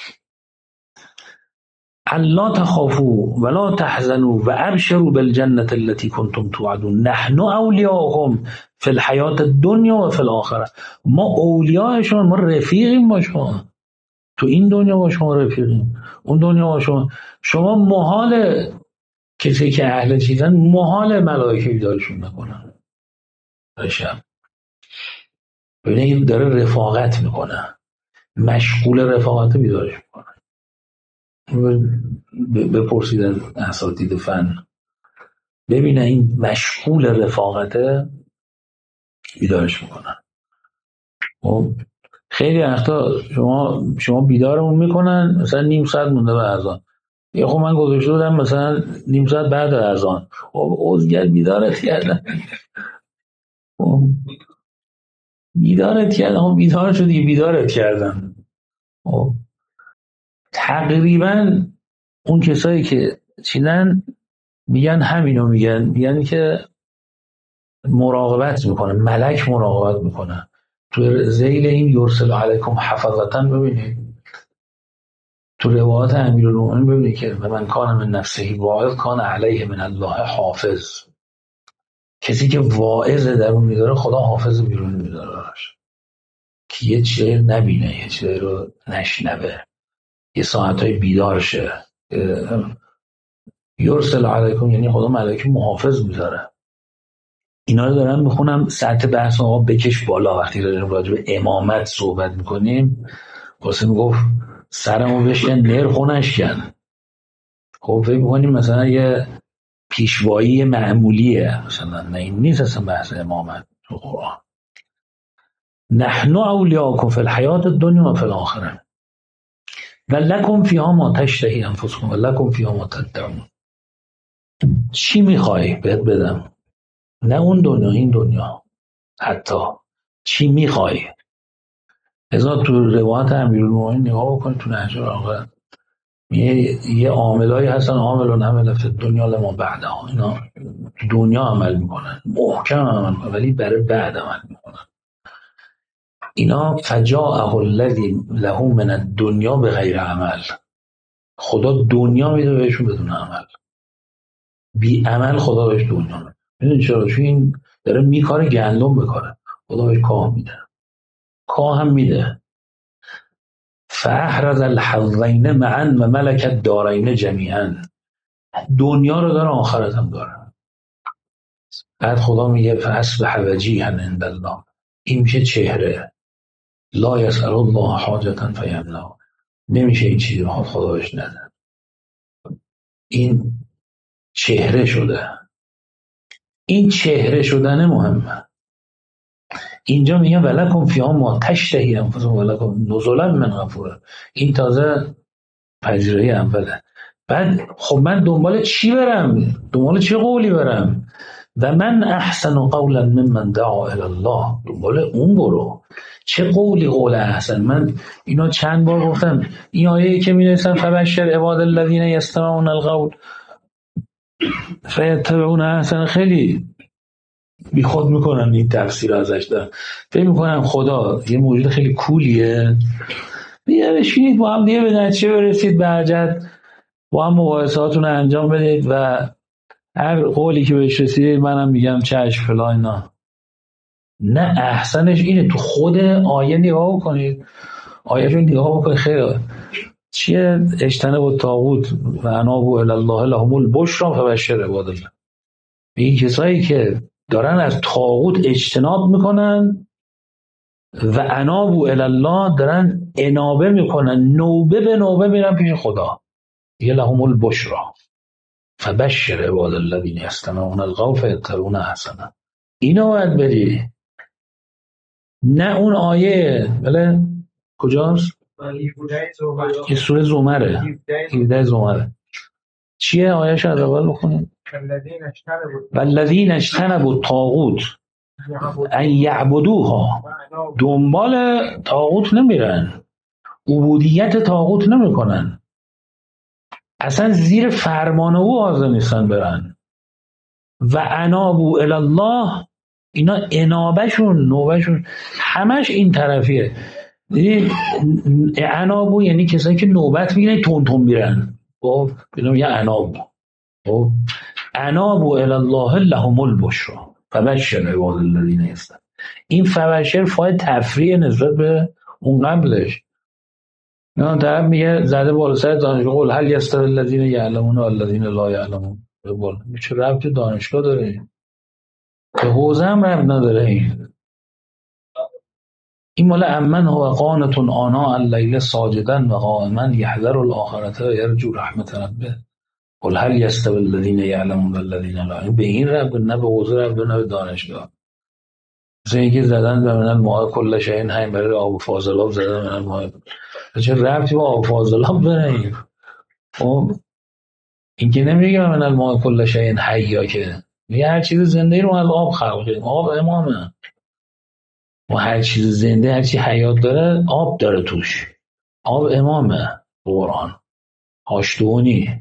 الا تخافوا ولا تحزنوا وابشروا بالجنة التي كنتم توعدون نحن اولیاءكم فی الحیاة الدنیا و فی الاخره. ما اولیاء شما، ما رفیقیم با شما. تو این دنیا با شما رفیقیم، اون دنیا با شما. شما محال کسی که اهل چیزن محال ملائکه بیدارشون نکنن. رشم ببینید داره رفاقت میکنه، مشغول رفاقت بیدارش میکنه. بپرسید از اساتید فن ببینه این مشغول رفاقته بیدارش میکنن. خیلی وقتا شما شما بیدارمون میکنن مثلا نیم ساعت مونده به اذان. یه خب من گذاشته بودم مثلا نیم ساعت بعد از اذان، خب اوزگل بیدارت کردن، بیدارت کردن، خب بیدار شدی، بیدارت کردن. تقریبا اون کسایی که چیدن میگن همینو میگن، میگن که مراقبت میکنه، ملک مراقبت میکنه. تو ذیل این یرسل علیکم حفظتن ببینید، تو روایات امیرالمومنین ببینید که من کان من نفسه واعظ کان علیه من الله حافظ. کسی که واعظ درون میداره خدا حافظ بیرون میداره که یه چیزی نبینه، یه چیزی رو نشنوه، یه ساعتهای بیدار شه. یرسل علیکم یعنی خدا ملائکه محافظ میذاره. اینا رو دارم میخونم سطح بحث آقا بکش بالا. وقتی داریم راجع به امامت صحبت میکنیم واسه میگفت سرمو بشکن نرخو نشکن. خب فکر میکنیم مثلا یه پیشوایی معمولیه، مثلا نه این نیست اصلا بحث امامت تو قرآن. نحن اولیاءکم فی الحیات الدنیا و فی الاخره و لکم فیها ما تشتهی انفسکم و لکم فیها ما تدعون. چی میخوای بهت بدم؟ نه اون دنیا، این دنیا. حتی چی میخوای؟ ازا تو روایت امیرالمومنین نگاه بکنید تو نهج البلاغه یه یه عاملایی هستن عاملون عمل فی الدنیا لما بعدها. اینا تو دنیا عمل میکنن، محکم عمل میکنن، ولی برای بعد عمل میکنن. اینا فجاءه الذی له من الدنیا بغیر عمل. خدا دنیا میده بهشون بدون عمل. بی عمل خدا بهش دنیا میده. میدونی چرا؟ چون این داره میکاره گندم بکاره، خدا بهش کاه میده. کاه هم میده. فاحرز الحظین معا و ملک الدارین جمیعا. دنیا رو داره، آخرت هم داره. بعد خدا میگه فاصبح وجیها عند الله. این میشه چهره. لا یسأل الله حاجتا فیمنع. نمیشه این چیزی رو خدا بهش نده. این چهره شده. این چهره شدن مهمه. اینجا میگن ولکم فیها ما تشتهی انفسکم ولکم نزلا من غفور. این تازه پذیرایی اوله. بعد خب من دنبال چی برم؟ دنبال چه قولی برم؟ و من احسن قولا ممن دعا الی الله. دنبال اون برو. چه قولی قول احسن؟ من اینا چند بار گفتم این آیه‌ای که می‌نویسن فبشر عباد الذین یستمعون القول فیتبعون احسن، خیلی بی خود میکنن این تفسیر ازش دارم. فکر میکنم خدا یه موجود خیلی کولیه، بیا بشینید با هم دیگه به نتیجه برسید، به حاجت با هم مباحثاتون رو انجام بدید و هر قولی که بهش رسیدید منم میگم چشم فلان. نه نه احسنش اینه تو خود آیه نگاه کنید. آیه رو نگاه بکنید خیلی چیه؟ اجتنبوا الطاغوت و انابوا الی الله لهم البشری فبشر عباد الله. این کسایی که دارن از طاغوت اجتناب میکنن و انابوا الی الله دارن انابه میکنن، نوبه به نوبه میرن پیش خدا. یه لهم البشری فبشر عباد الذین یستمعون القول فیتبعون احسنه. اینو باید بری، نه اون آیه. بله کجاست؟ این سوره زمره، هفده زمره. چیه آیه‌ش از اول بخونید؟ والذین اجتنبوا الطاغوت ان یعبدوها. دنبال طاغوت نمیرن، عبودیت طاغوت نمیکنن، اصلا زیر فرمان او حاضر نیستن برن. و انابوا الی الله، اینا انابشون نوبشون همش این طرفیه. انابو یعنی کسایی که نوبت میگیرن تون تون میرن. خب اینا یه انابو. خب انابوا الی الله لهم البشری فبشر عباد الذین یستمعون. این فبشر فاعل تفریع نسبت به اون قبلش. نه طرف میگه زده بالا سر دانشگاه قول هل یستوی الذین یعلمون و الذین لا یعلمون. بقول چه ربطی دانشگاه داره؟ به حوزه هم ربط نداره. این این مال امن هو قانت آناء اللیل ساجدا و قائما یحذر الاخرة و یرجو رحمت ربه. قل هل یستوی الذین یعلمون و الذین لا یعلمون. به این ربط نه به حوزه ربط نه به دانشگاه. مثل اینکه زدن به من الماء کل شیء حی، برای آب فاضلاب زدن من الماء. چه ربطی با آب فاضلاب داره؟ خب این که نمیگه من الماء کل شیء حی، یا که میگه هر چیز زنده رو از آب خلق کردیم. آب امامه. و هر چیز زنده، هر چی حیات داره آب داره توش. آب امامه. قرآن هاشتونی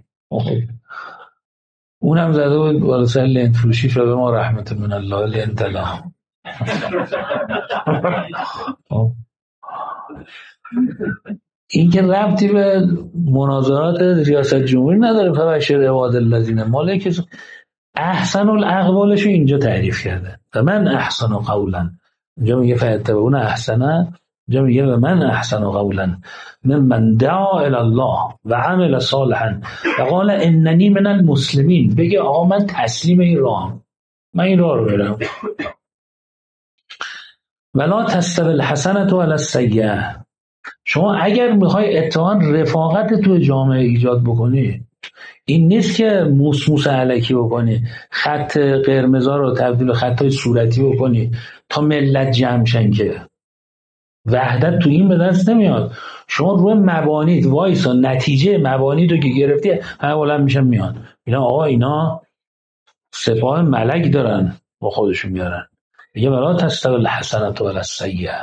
اونم زده بود بالا سر لنت فروشی فبه ما رحمت من الله لنت له. این که ربطی به مناظرات ریاست جمهوری نداره. فبشر عباد الذین مال که احسن الاقوالشو اینجا تعریف کرده و من احسن قولا، اینجا میگه فیتبعون احسنه، اینجا میگه و من احسن قولا ممن دعا الی الله و عمل صالحا و قال اننی من المسلمین. بگه آقا من تسلیم این راه، من این راه رو برم. ولا تستوی الحسنة ولا السیئة. شما اگر میخوای اتفاقا رفاقت تو جامعه ایجاد بکنی، این نیست که موس موس علکی بکنی، خط قرمزا رو تبدیل به خطای صورتی بکنی تا ملت جمع شن، که وحدت تو این به دست نمیاد. شما روی مبانیت وایسا، نتیجه مبانیت رو که گرفتی همه بلند میشن میان اینا آقا اینا سپاه ملک دارن با خودشون میارن. میگه ولا تستوی الحسنة ولا السیئة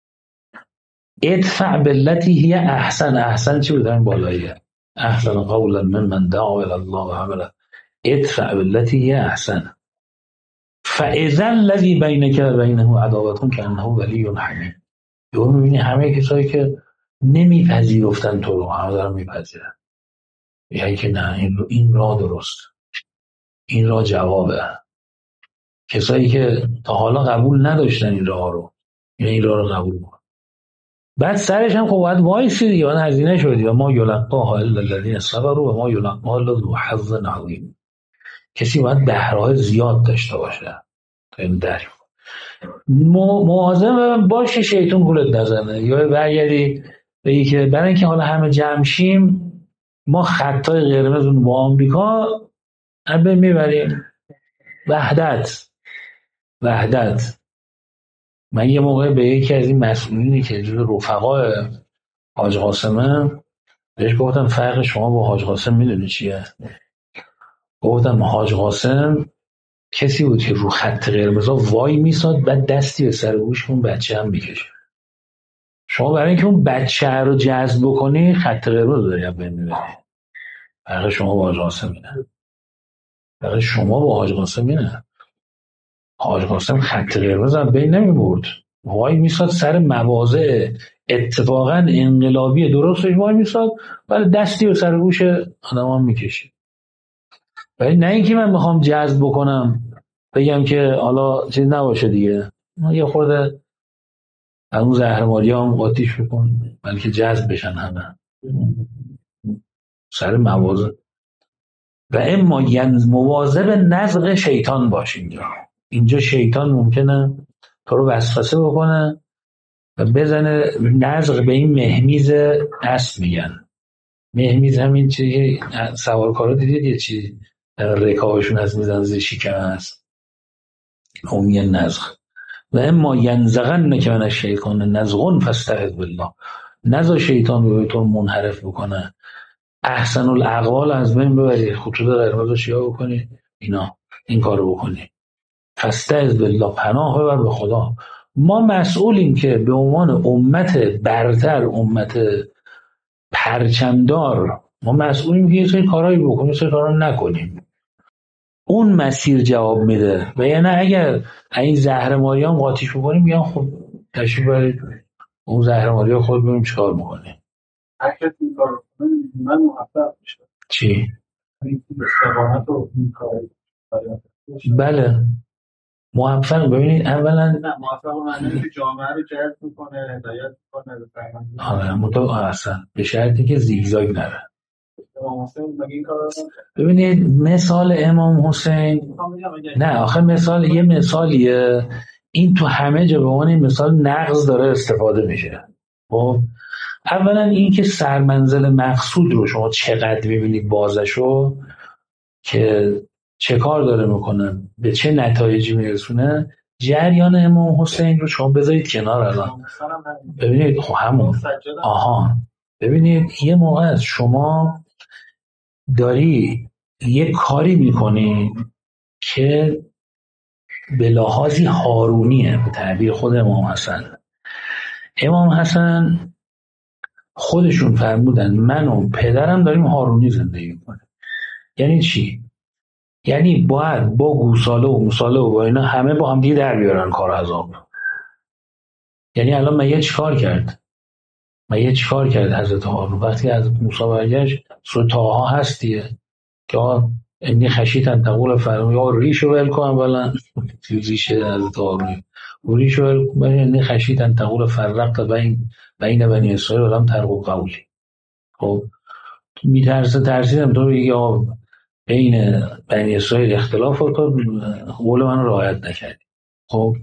ادفع بالتي هي احسن. احسن چی بود؟ این بالاییه. احسن قولا ممن دعا الى الله و عمل. ادفع بالتي هي احسن فاذا الذي بینک و بینه عداوة کانه ولی حمیم. یهو میبینی همه کسایی که نمیپذیرفتن تو رو همه دارن میپذیرن، یعنی که نه این این راه درست، این راه جوابه. کسایی که تا حالا قبول نداشتن این راه رو، یعنی این راه رو قبول کن. بعد سرش هم خب باید وایسی دیگه، باید هزینه شدی و ما یلقاها الا الذین صبروا و ما یلقاها الا ذو حظ عظیم. کسی باید بهرهای زیاد داشته باشه تا این درک. مواظب باش شیطان گولت نزنه یا برگردی بگی که برای اینکه حالا همه جمع شیم ما خطای قرمز با آمریکا ابه میبریم. وحدت وحدت من یه موقع به یکی از این مسئولینی که جز رفقای حاج قاسمه بهش گفتم فرق شما با حاج قاسم میدونی چیه؟ گفتم حاج قاسم کسی بود که رو خط قرمزا وای میساد بعد دستی به سر گوش اون بچه هم میکشه. شما برای اینکه اون بچه رو جذب بکنی خط قرمز داری اب بینی. فرق شما با حاج قاسم اینه. فرق شما با حاج قاسم اینه. حاج قاسم خط قرمز هم بین نمی برد، وای میساد سر مواضع اتفاقا انقلابی درستش وای میساد ولی دستی به سر گوش آدم هم میکشید. ولی نه اینکه من میخوام جذب بکنم بگم که حالا چیز نباشه دیگه، یه خورده از اون زهرماری هم قاطیش بکن بلکه جذب بشن همه سر مواضع. و اما مواظب نزغ شیطان باش. اینجا اینجا شیطان ممکنه تو رو وسوسه بکنه و بزنه نزغ به این مهمیز اسب. میگن مهمیز همین چیزی سوارکارا دیدید یه چیزی رکابشون از میزن زیر شکم هست، اون میگن نزغ. و اما ینزغنک من الشیطان نزغ فاستعذ بالله. نزا شیطان رو تو منحرف بکنه، احسن الاقوال از بین ببری، خطوط قرمز رو شیاع بکنی، اینا این کار رو بکنی. فاستعذ بالله، پناه ببر به خدا. ما مسئولیم که به عنوان امت برتر، امت پرچمدار، ما مسئولیم که یه سری کارهایی بکنیم یه سری کارها نکنیم. اون مسیر جواب میده. و یعنی اگر این زهرماری هم قاطیش بکنیم میگن خب تشریف برید اون زهرماری ها خود ببینیم چیکار میکنیم. اگر این کار کنه من موفق میشم. چی؟ این استقامت رو این کار. بله موفق. ببینید اولا نه موفق معنی که جامعه رو جذب میکنه، هدایت میکنه به فرهنگ. آره متو اصلا به شرطی که زیگزاگ نره. امام حسین مگه این کارو ببینید مثال امام حسین، نه آخه مثال یه مثالیه، این تو همه جا به عنوان این مثال نقض داره استفاده میشه. خب اولا این که سرمنزل مقصود رو شما چقدر میبینید بازشو که چه کار داره میکنه، به چه نتایجی میرسونه، جریان امام حسین رو شما بذارید کنار. الان ببینید خب همون آها ببینید یه موقع از شما داری یه کاری میکنی که به لحاظی هارونیه، به تعبیر خود امام حسن. امام حسن خودشون فرمودن من و پدرم داریم هارونی زندگی میکنیم. یعنی چی؟ یعنی باید با گوساله و موساله و با اینا همه با هم دیگه در بیارن کار عذاب. یعنی الان مگه چی کار کرد؟ و یه چیکار کرد حضرت هارون وقتی از موسی برگشت؟ سوره طه هست دیگه که انی خشیت ان تقول فرعون یا ریشو ول کن اولا ریش حضرت هارون ریشو ول کن انی خشیت ان تقول فرقت بین بین بنی اسرائیل ولم ترقب قولی. خب میترسه ترسیدم تو بگی آقا بین بنی اسرائیل اختلاف افتاد قول من رعایت نکردی. خب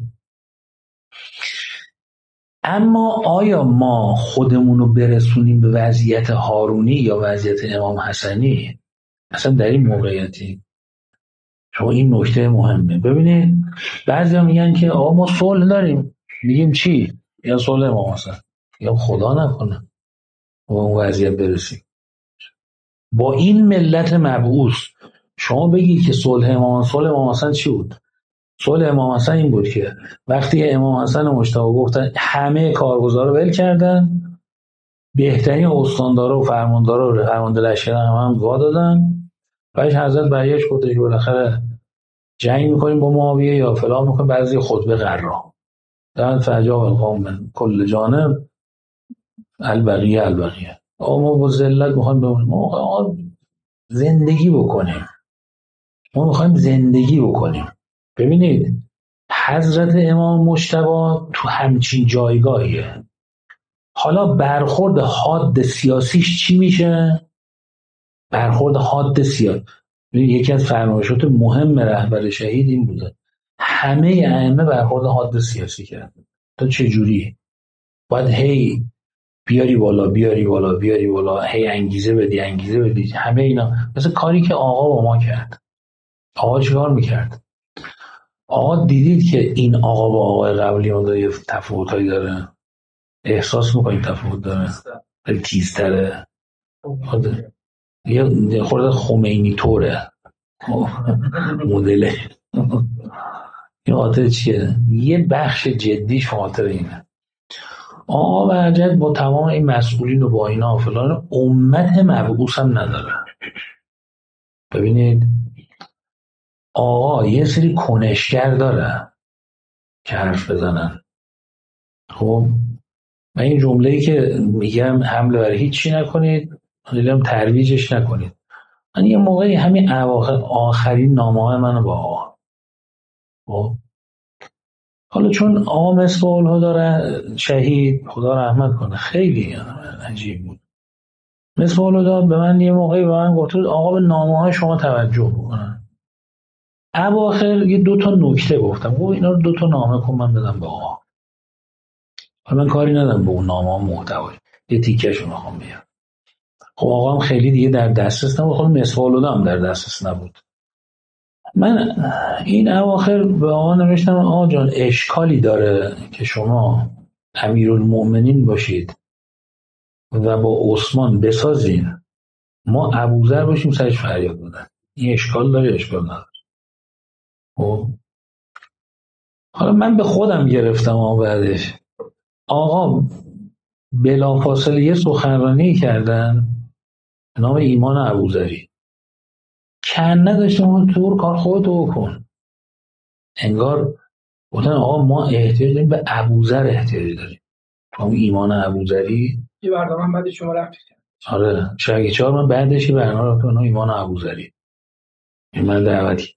اما آیا ما خودمون رو برسونیم به وضعیت هارونی یا وضعیت امام حسنی اصلا در این موقعیتی؟ شما این نکته مهمه. ببینید بعضیا میگن که آقا ما صلح داریم، میگیم چی؟ یا صلح امام حسن یا خدا نکنه با اون وضعیت برسیم با این ملت مبعوث. شما بگی که صلح امام صلح امام حسن چی بود؟ صلح امام حسن این بود که وقتی امام حسن و مجتبی گفتن همه کارگزارا ول کردن، بهترین استاندارا و فرماندارا و فرمانده لشکر هم هم وا دادن، بعدش حضرت برگشت گفت که بالاخره جنگ میکنیم با معاویه یا فلان میکنیم، بعضی خطبه قرار در فجاء القوم من کل جانب البقیه البقیه. آقا ما با ذلت میخوایم بمونیم، آقا زندگی بکنیم، ما میخوایم زندگی بکنیم. ببینید حضرت امام مجتبی تو همچین جایگاهیه. حالا برخورد حاد سیاسیش چی میشه؟ برخورد حاد سیاسی یکی از فرمایشات مهم رهبر شهید این بوده همه ائمه برخورد حاد سیاسی کردن. تا چه جوری؟ باید هی بیاری بالا بیاری بالا بیاری بالا، هی انگیزه بدی انگیزه بدی، همه اینا مثل کاری که آقا با ما کرد. آقا چیکار میکرد؟ آقا دیدید که این آقا با آقای قبلی ما داره تفاوتایی داره، احساس میکنید تفاوت داره، خیلی تیزتره، یه خورده خمینی طوره مدل. این خاطر چیه؟ یه بخش جدیش خاطر اینه. آقا برجت با تمام این مسئولین و با اینا فلان امت مبعوث هم نداره. ببینید آقا یه سری کنشگر داره که حرف بزنن. خب من این جمله‌ای که میگم حمله بر هیچی نکنید، خیلیم ترویجش نکنید. من یه موقعی همین اواخر آخرین نامه‌های منو با آقا خب حالا چون آقا مثل الهدى شهید خدا رحمت کنه خیلی عجیب بود، مثل الهدى به من یه موقعی به من گفت آقا به نامه‌های شما توجه بکنن. اواخر یه دو تا نکته گفتم، گفت اینا رو دو تا نامه کن من بدم به آقا. حالا من کاری ندارم به اون نامه‌ها محتوایی، یه تیکه‌شو میخوام بیارم. خب آقا هم خیلی دیگه در دسترس نبود، خب مثل الهدى هم در دسترس نبود. من این اواخر به آقا نوشتم آقا جان اشکالی داره که شما امیرالمؤمنین باشید و با عثمان بسازین ما ابوذر باشیم سرش فریاد بزنیم، این اشکال داره اشکال نداره. خب حالا من به خودم گرفتم آقا بعدش آقا بلافاصله یه سخنرانی کردن به نام ایمان ابوذری، کن نداشتم تو کار خودتو بکن. انگار گفتن آقا ما احتیاج داریم به ابوذر، احتیاج داریم تو هم ایمان ابوذری. یه برنامه هم بعد شما رفتید. آره شاگه چهار من بعدش یه برنامه رفتم به ایمان ابوذری من دعوتی.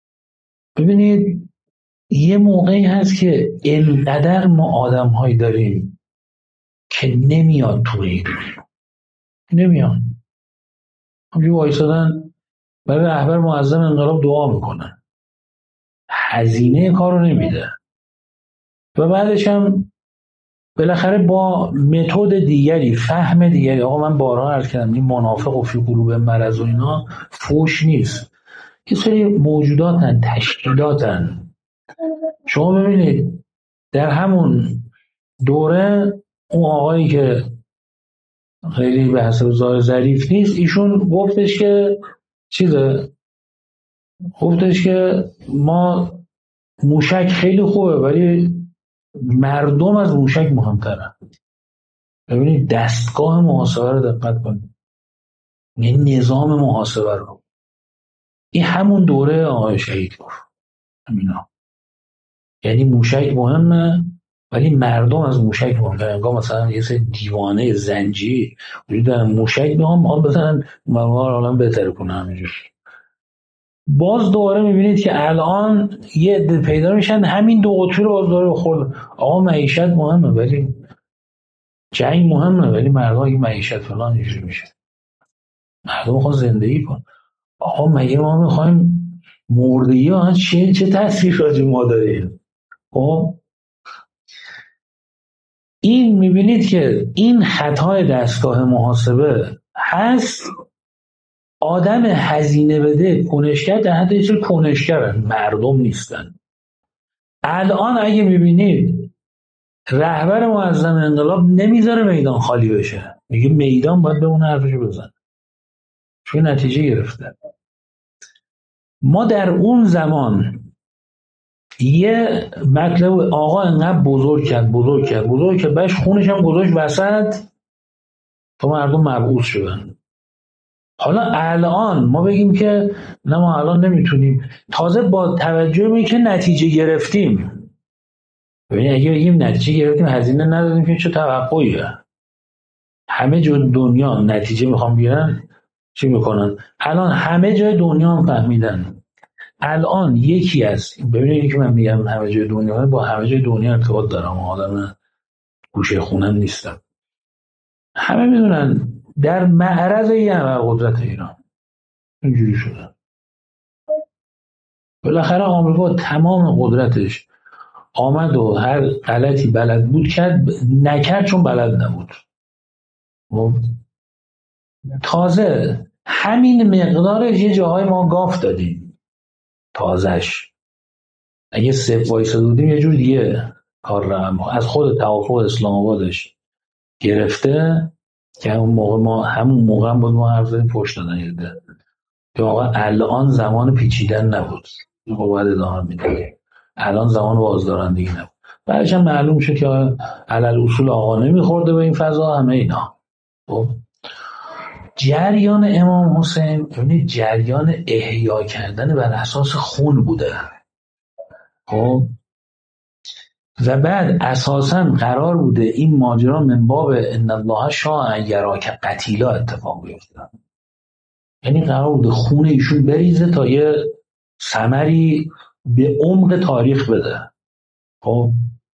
ببینید یه موقعی هست که اینقدر ما آدم هایی داریم که نمیاد تو ایدون نمیاد همجوری وایسادن برای رهبر معظم انقلاب دعا میکنن، هزینه کار رو نمیده و بعدش هم بالاخره با متد دیگری فهم دیگری. آقا من بارها عرض کردم این منافق و فی قلوب مرض و اینا فوش نیست، یه سری موجوداتن تشکیلاتن. شما ببینید در همون دوره اون آقایی که خیلی به حسب ظاهر ظریف نیست ایشون گفتش که چیزه گفتش که ما موشک خیلی خوبه ولی مردم از موشک مهمتره. ببینید دستگاه محاسبه رو دقت کنید، یعنی نظام محاسبه رو این همون دوره آقای شهید گفت همینا، یعنی موشک مهمه ولی مردم از موشک مهمتر. انگار مثلا یه سری دیوانه زنجی وجود دارن، موشک میخوام میخوام بزنن مردم رو بهتر کنن همینجور. باز دوباره میبینید که الان یه عده پیدا میشن همین دو قطبی رو باز دوباره بخورد. آقا معیشت مهمه ولی جنگ مهمه، ولی مردم اگه معیشت فلان اینجوری میشه. مردم میخوان زندگی کن. آقا مگه ما میخوایم مردگی ها چه چه تاثیر راجع ما داره؟ خب این میبینید که این خطای دستگاه محاسبه هست. آدم هزینه بده کنشگر در حد یه کنشگرن، مردم نیستن. الان اگه میبینید رهبر معظم انقلاب نمیذاره میدان خالی بشه، میگه میدان باید به اون حرفشو بزن، چون نتیجه گرفته. ما در اون زمان یه مطلب آقا انقدر بزرگ کرد بزرگ کرد بزرگ کرد بعدش خونش هم گذاشت وسط تا مردم مبعوث شدن. حالا الان ما بگیم که نه ما الان نمیتونیم، تازه با توجه به که نتیجه گرفتیم. ببینید اگه بگیم نتیجه گرفتیم هزینه ندادیم که چه توقعیه؟ همه جای دنیا نتیجه میخوام بیارن چی میکنن؟ الان همه جای دنیا هم فهمیدن. الان یکی از ببینید که من میگم همه جای دنیا، با همه جای دنیا ارتباط دارم، آدم گوشه خونم نیستم. همه میدونن در معرض یه قدرت ایران اینجوری شده. بالاخره آمریکا تمام قدرتش آمد و هر غلطی بلد بود کرد، نکرد چون بلد نبود. تازه همین مقدارش یه جاهای ما گاف دادیم. تازهش اگه صفر وایساده بودیم یه جور دیگه کار رو از خود توافق اسلام آبادش گرفته که اون موقع ما همون موقع هم بود ما حرف زدیم پشت دادن یده که آقا الان زمان پیچیدن نبود، ما باید ادامه میدیم. الان زمان بازدارندگی نبود. بعدش هم معلوم شد که علل اصول آقا نمیخورده به این فضا همه اینا. خب جریان امام حسین یعنی جریان احیا کردن بر اساس خون بوده. خب و بعد اساساً قرار بوده این ماجرا من باب ان الله شاء یراک قتیلا اتفاق بیفته. یعنی قرار بوده خون ایشون بریزه تا یه ثمری به عمق تاریخ بده. خب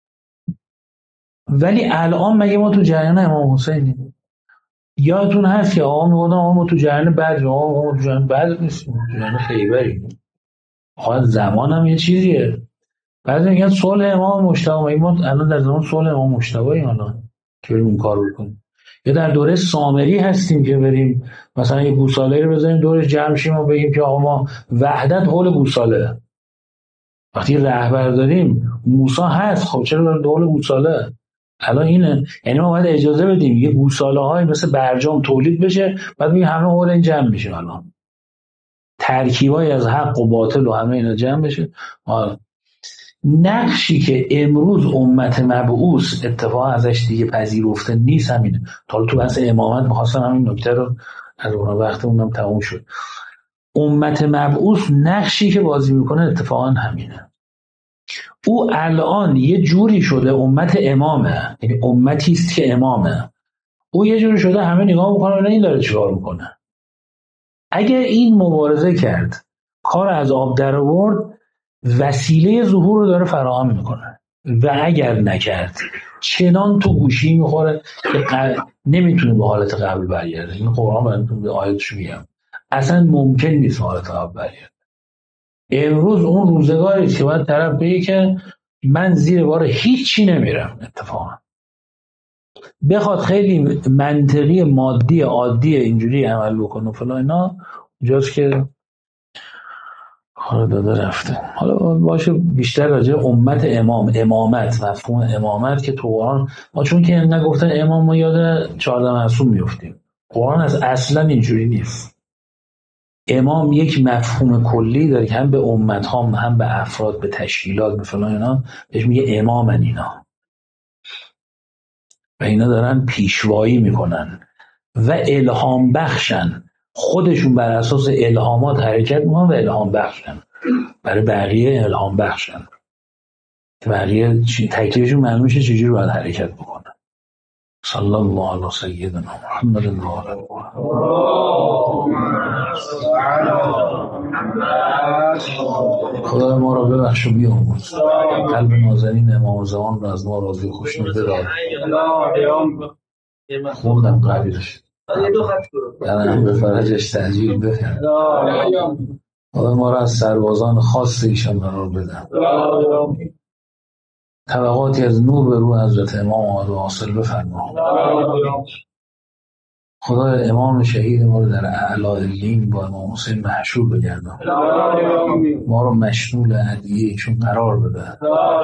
ولی الان مگه ما تو جریان امام حسینیم؟ یادتون هست که آقا میگفتن آقا ما تو جریان بدر، آقا ما تو جریان بدر نیستیم، تو جریان خیبریم. خواهد زمان هم یه چیزیه. بعضی میگن صلح امام مجتبی، ما الان در زمان صلح امام مجتبی الان که بریم اون کار بکنیم. یا در دوره سامری هستیم که بریم مثلا یه گوساله رو بزنیم دورش جمع شیم و بگیم که آقا ما وحدت حول گوساله. وقتی رهبر داریم موسی هست، خب چرا بریم حول گوساله؟ الان اینه، یعنی ما باید اجازه بدیم یه گوساله های مثل برجام تولید بشه بعد میگه همه حول این جمع میشه. الان ترکیبای از حق و باطل و همه اینا جمع بشه. نقشی که امروز امت مبعوث اتفاقا ازش دیگه پذیرفته نیست همینه. تا تو بحث امامت می‌خواستم همین نکته رو از اون وقت اونم تموم شد. امت مبعوث نقشی که بازی میکنه اتفاقا همینه. او الان یه جوری شده امت امامه، یعنی امتی است که امامه. او یه جوری شده همه نگاه میکنه این داره چیکار میکنه. اگر این مبارزه کرد کار از آب در آورد وسیله ظهور رو داره فراهم میکنه و اگر نکرد چنان تو گوشی میخوره که قل... نمیتونه به حالت قبل برگرده. این قرآن براتون به آیاتش میگم اصلا ممکن نیست حالت قبل برگرده. امروز اون روزگاری که باید طرف بگه که من زیر بار هیچی نمیرم، اتفاقا بخواد خیلی منطقی مادی عادی اینجوری عمل بکنه فلان اینا جاست که حالا داده رفته. حالا باشه بیشتر راجع امت امام، امامت، مفهوم امامت که تو قرآن ما چون که نگفتن امام ما یاد چهارده معصوم میفتیم. قرآن از اصلا اینجوری نیست. امام یک مفهوم کلی داره که هم به امت ها هم به افراد به تشکیلات به فلان اینا بهش میگه امامن اینا و اینا دارن پیشوایی میکنن و الهام بخشن، خودشون بر اساس الهامات حرکت میکنن و الهام بخشن، برای بقیه الهام بخشن. که بقیه تکلیفشون معلوم شه چجوری باید حرکت بکنن. صلی الله علی سیدنا محمد و آله خدا ما را ببخش و بیامرز، قلب نازنین امام زمان را از ما راضی و خوشنود بدار. خوندم قبیلش یعنی هم به فرجش تعجیل بفرد. خدا ما را از سربازان خاص ایشان قرار بدن. طبقاتی از نور به روح حضرت امام آمد و حاصل بفرما. خدا امام شهید ما رو در اعلی علین با امام حسین محشور بگردان. ما رو مشمول هدیه ایشون قرار بده.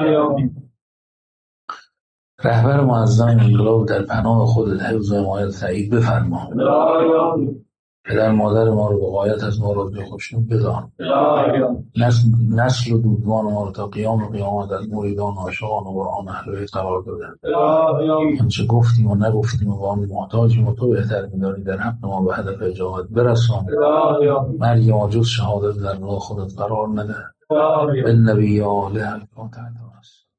رهبر معظم انقلاب در پناه خودت حفظ و حمایت تایید بفرما. پدر مادر ما رو به غایت از ما راضی و خوشنود بدار. نسل, نسل و دودمان ما رو تا قیام و قیامت از مریدان و عاشقان و قرآن اهل بیت قرار بده. آنچه گفتیم و نگفتیم و آن محتاجیم و تو بهتر می‌دانی در حق ما به هدف اجابت برسان. مرگ ما جز شهادت در راه خودت قرار نده. بالنبی آله الفاتحه.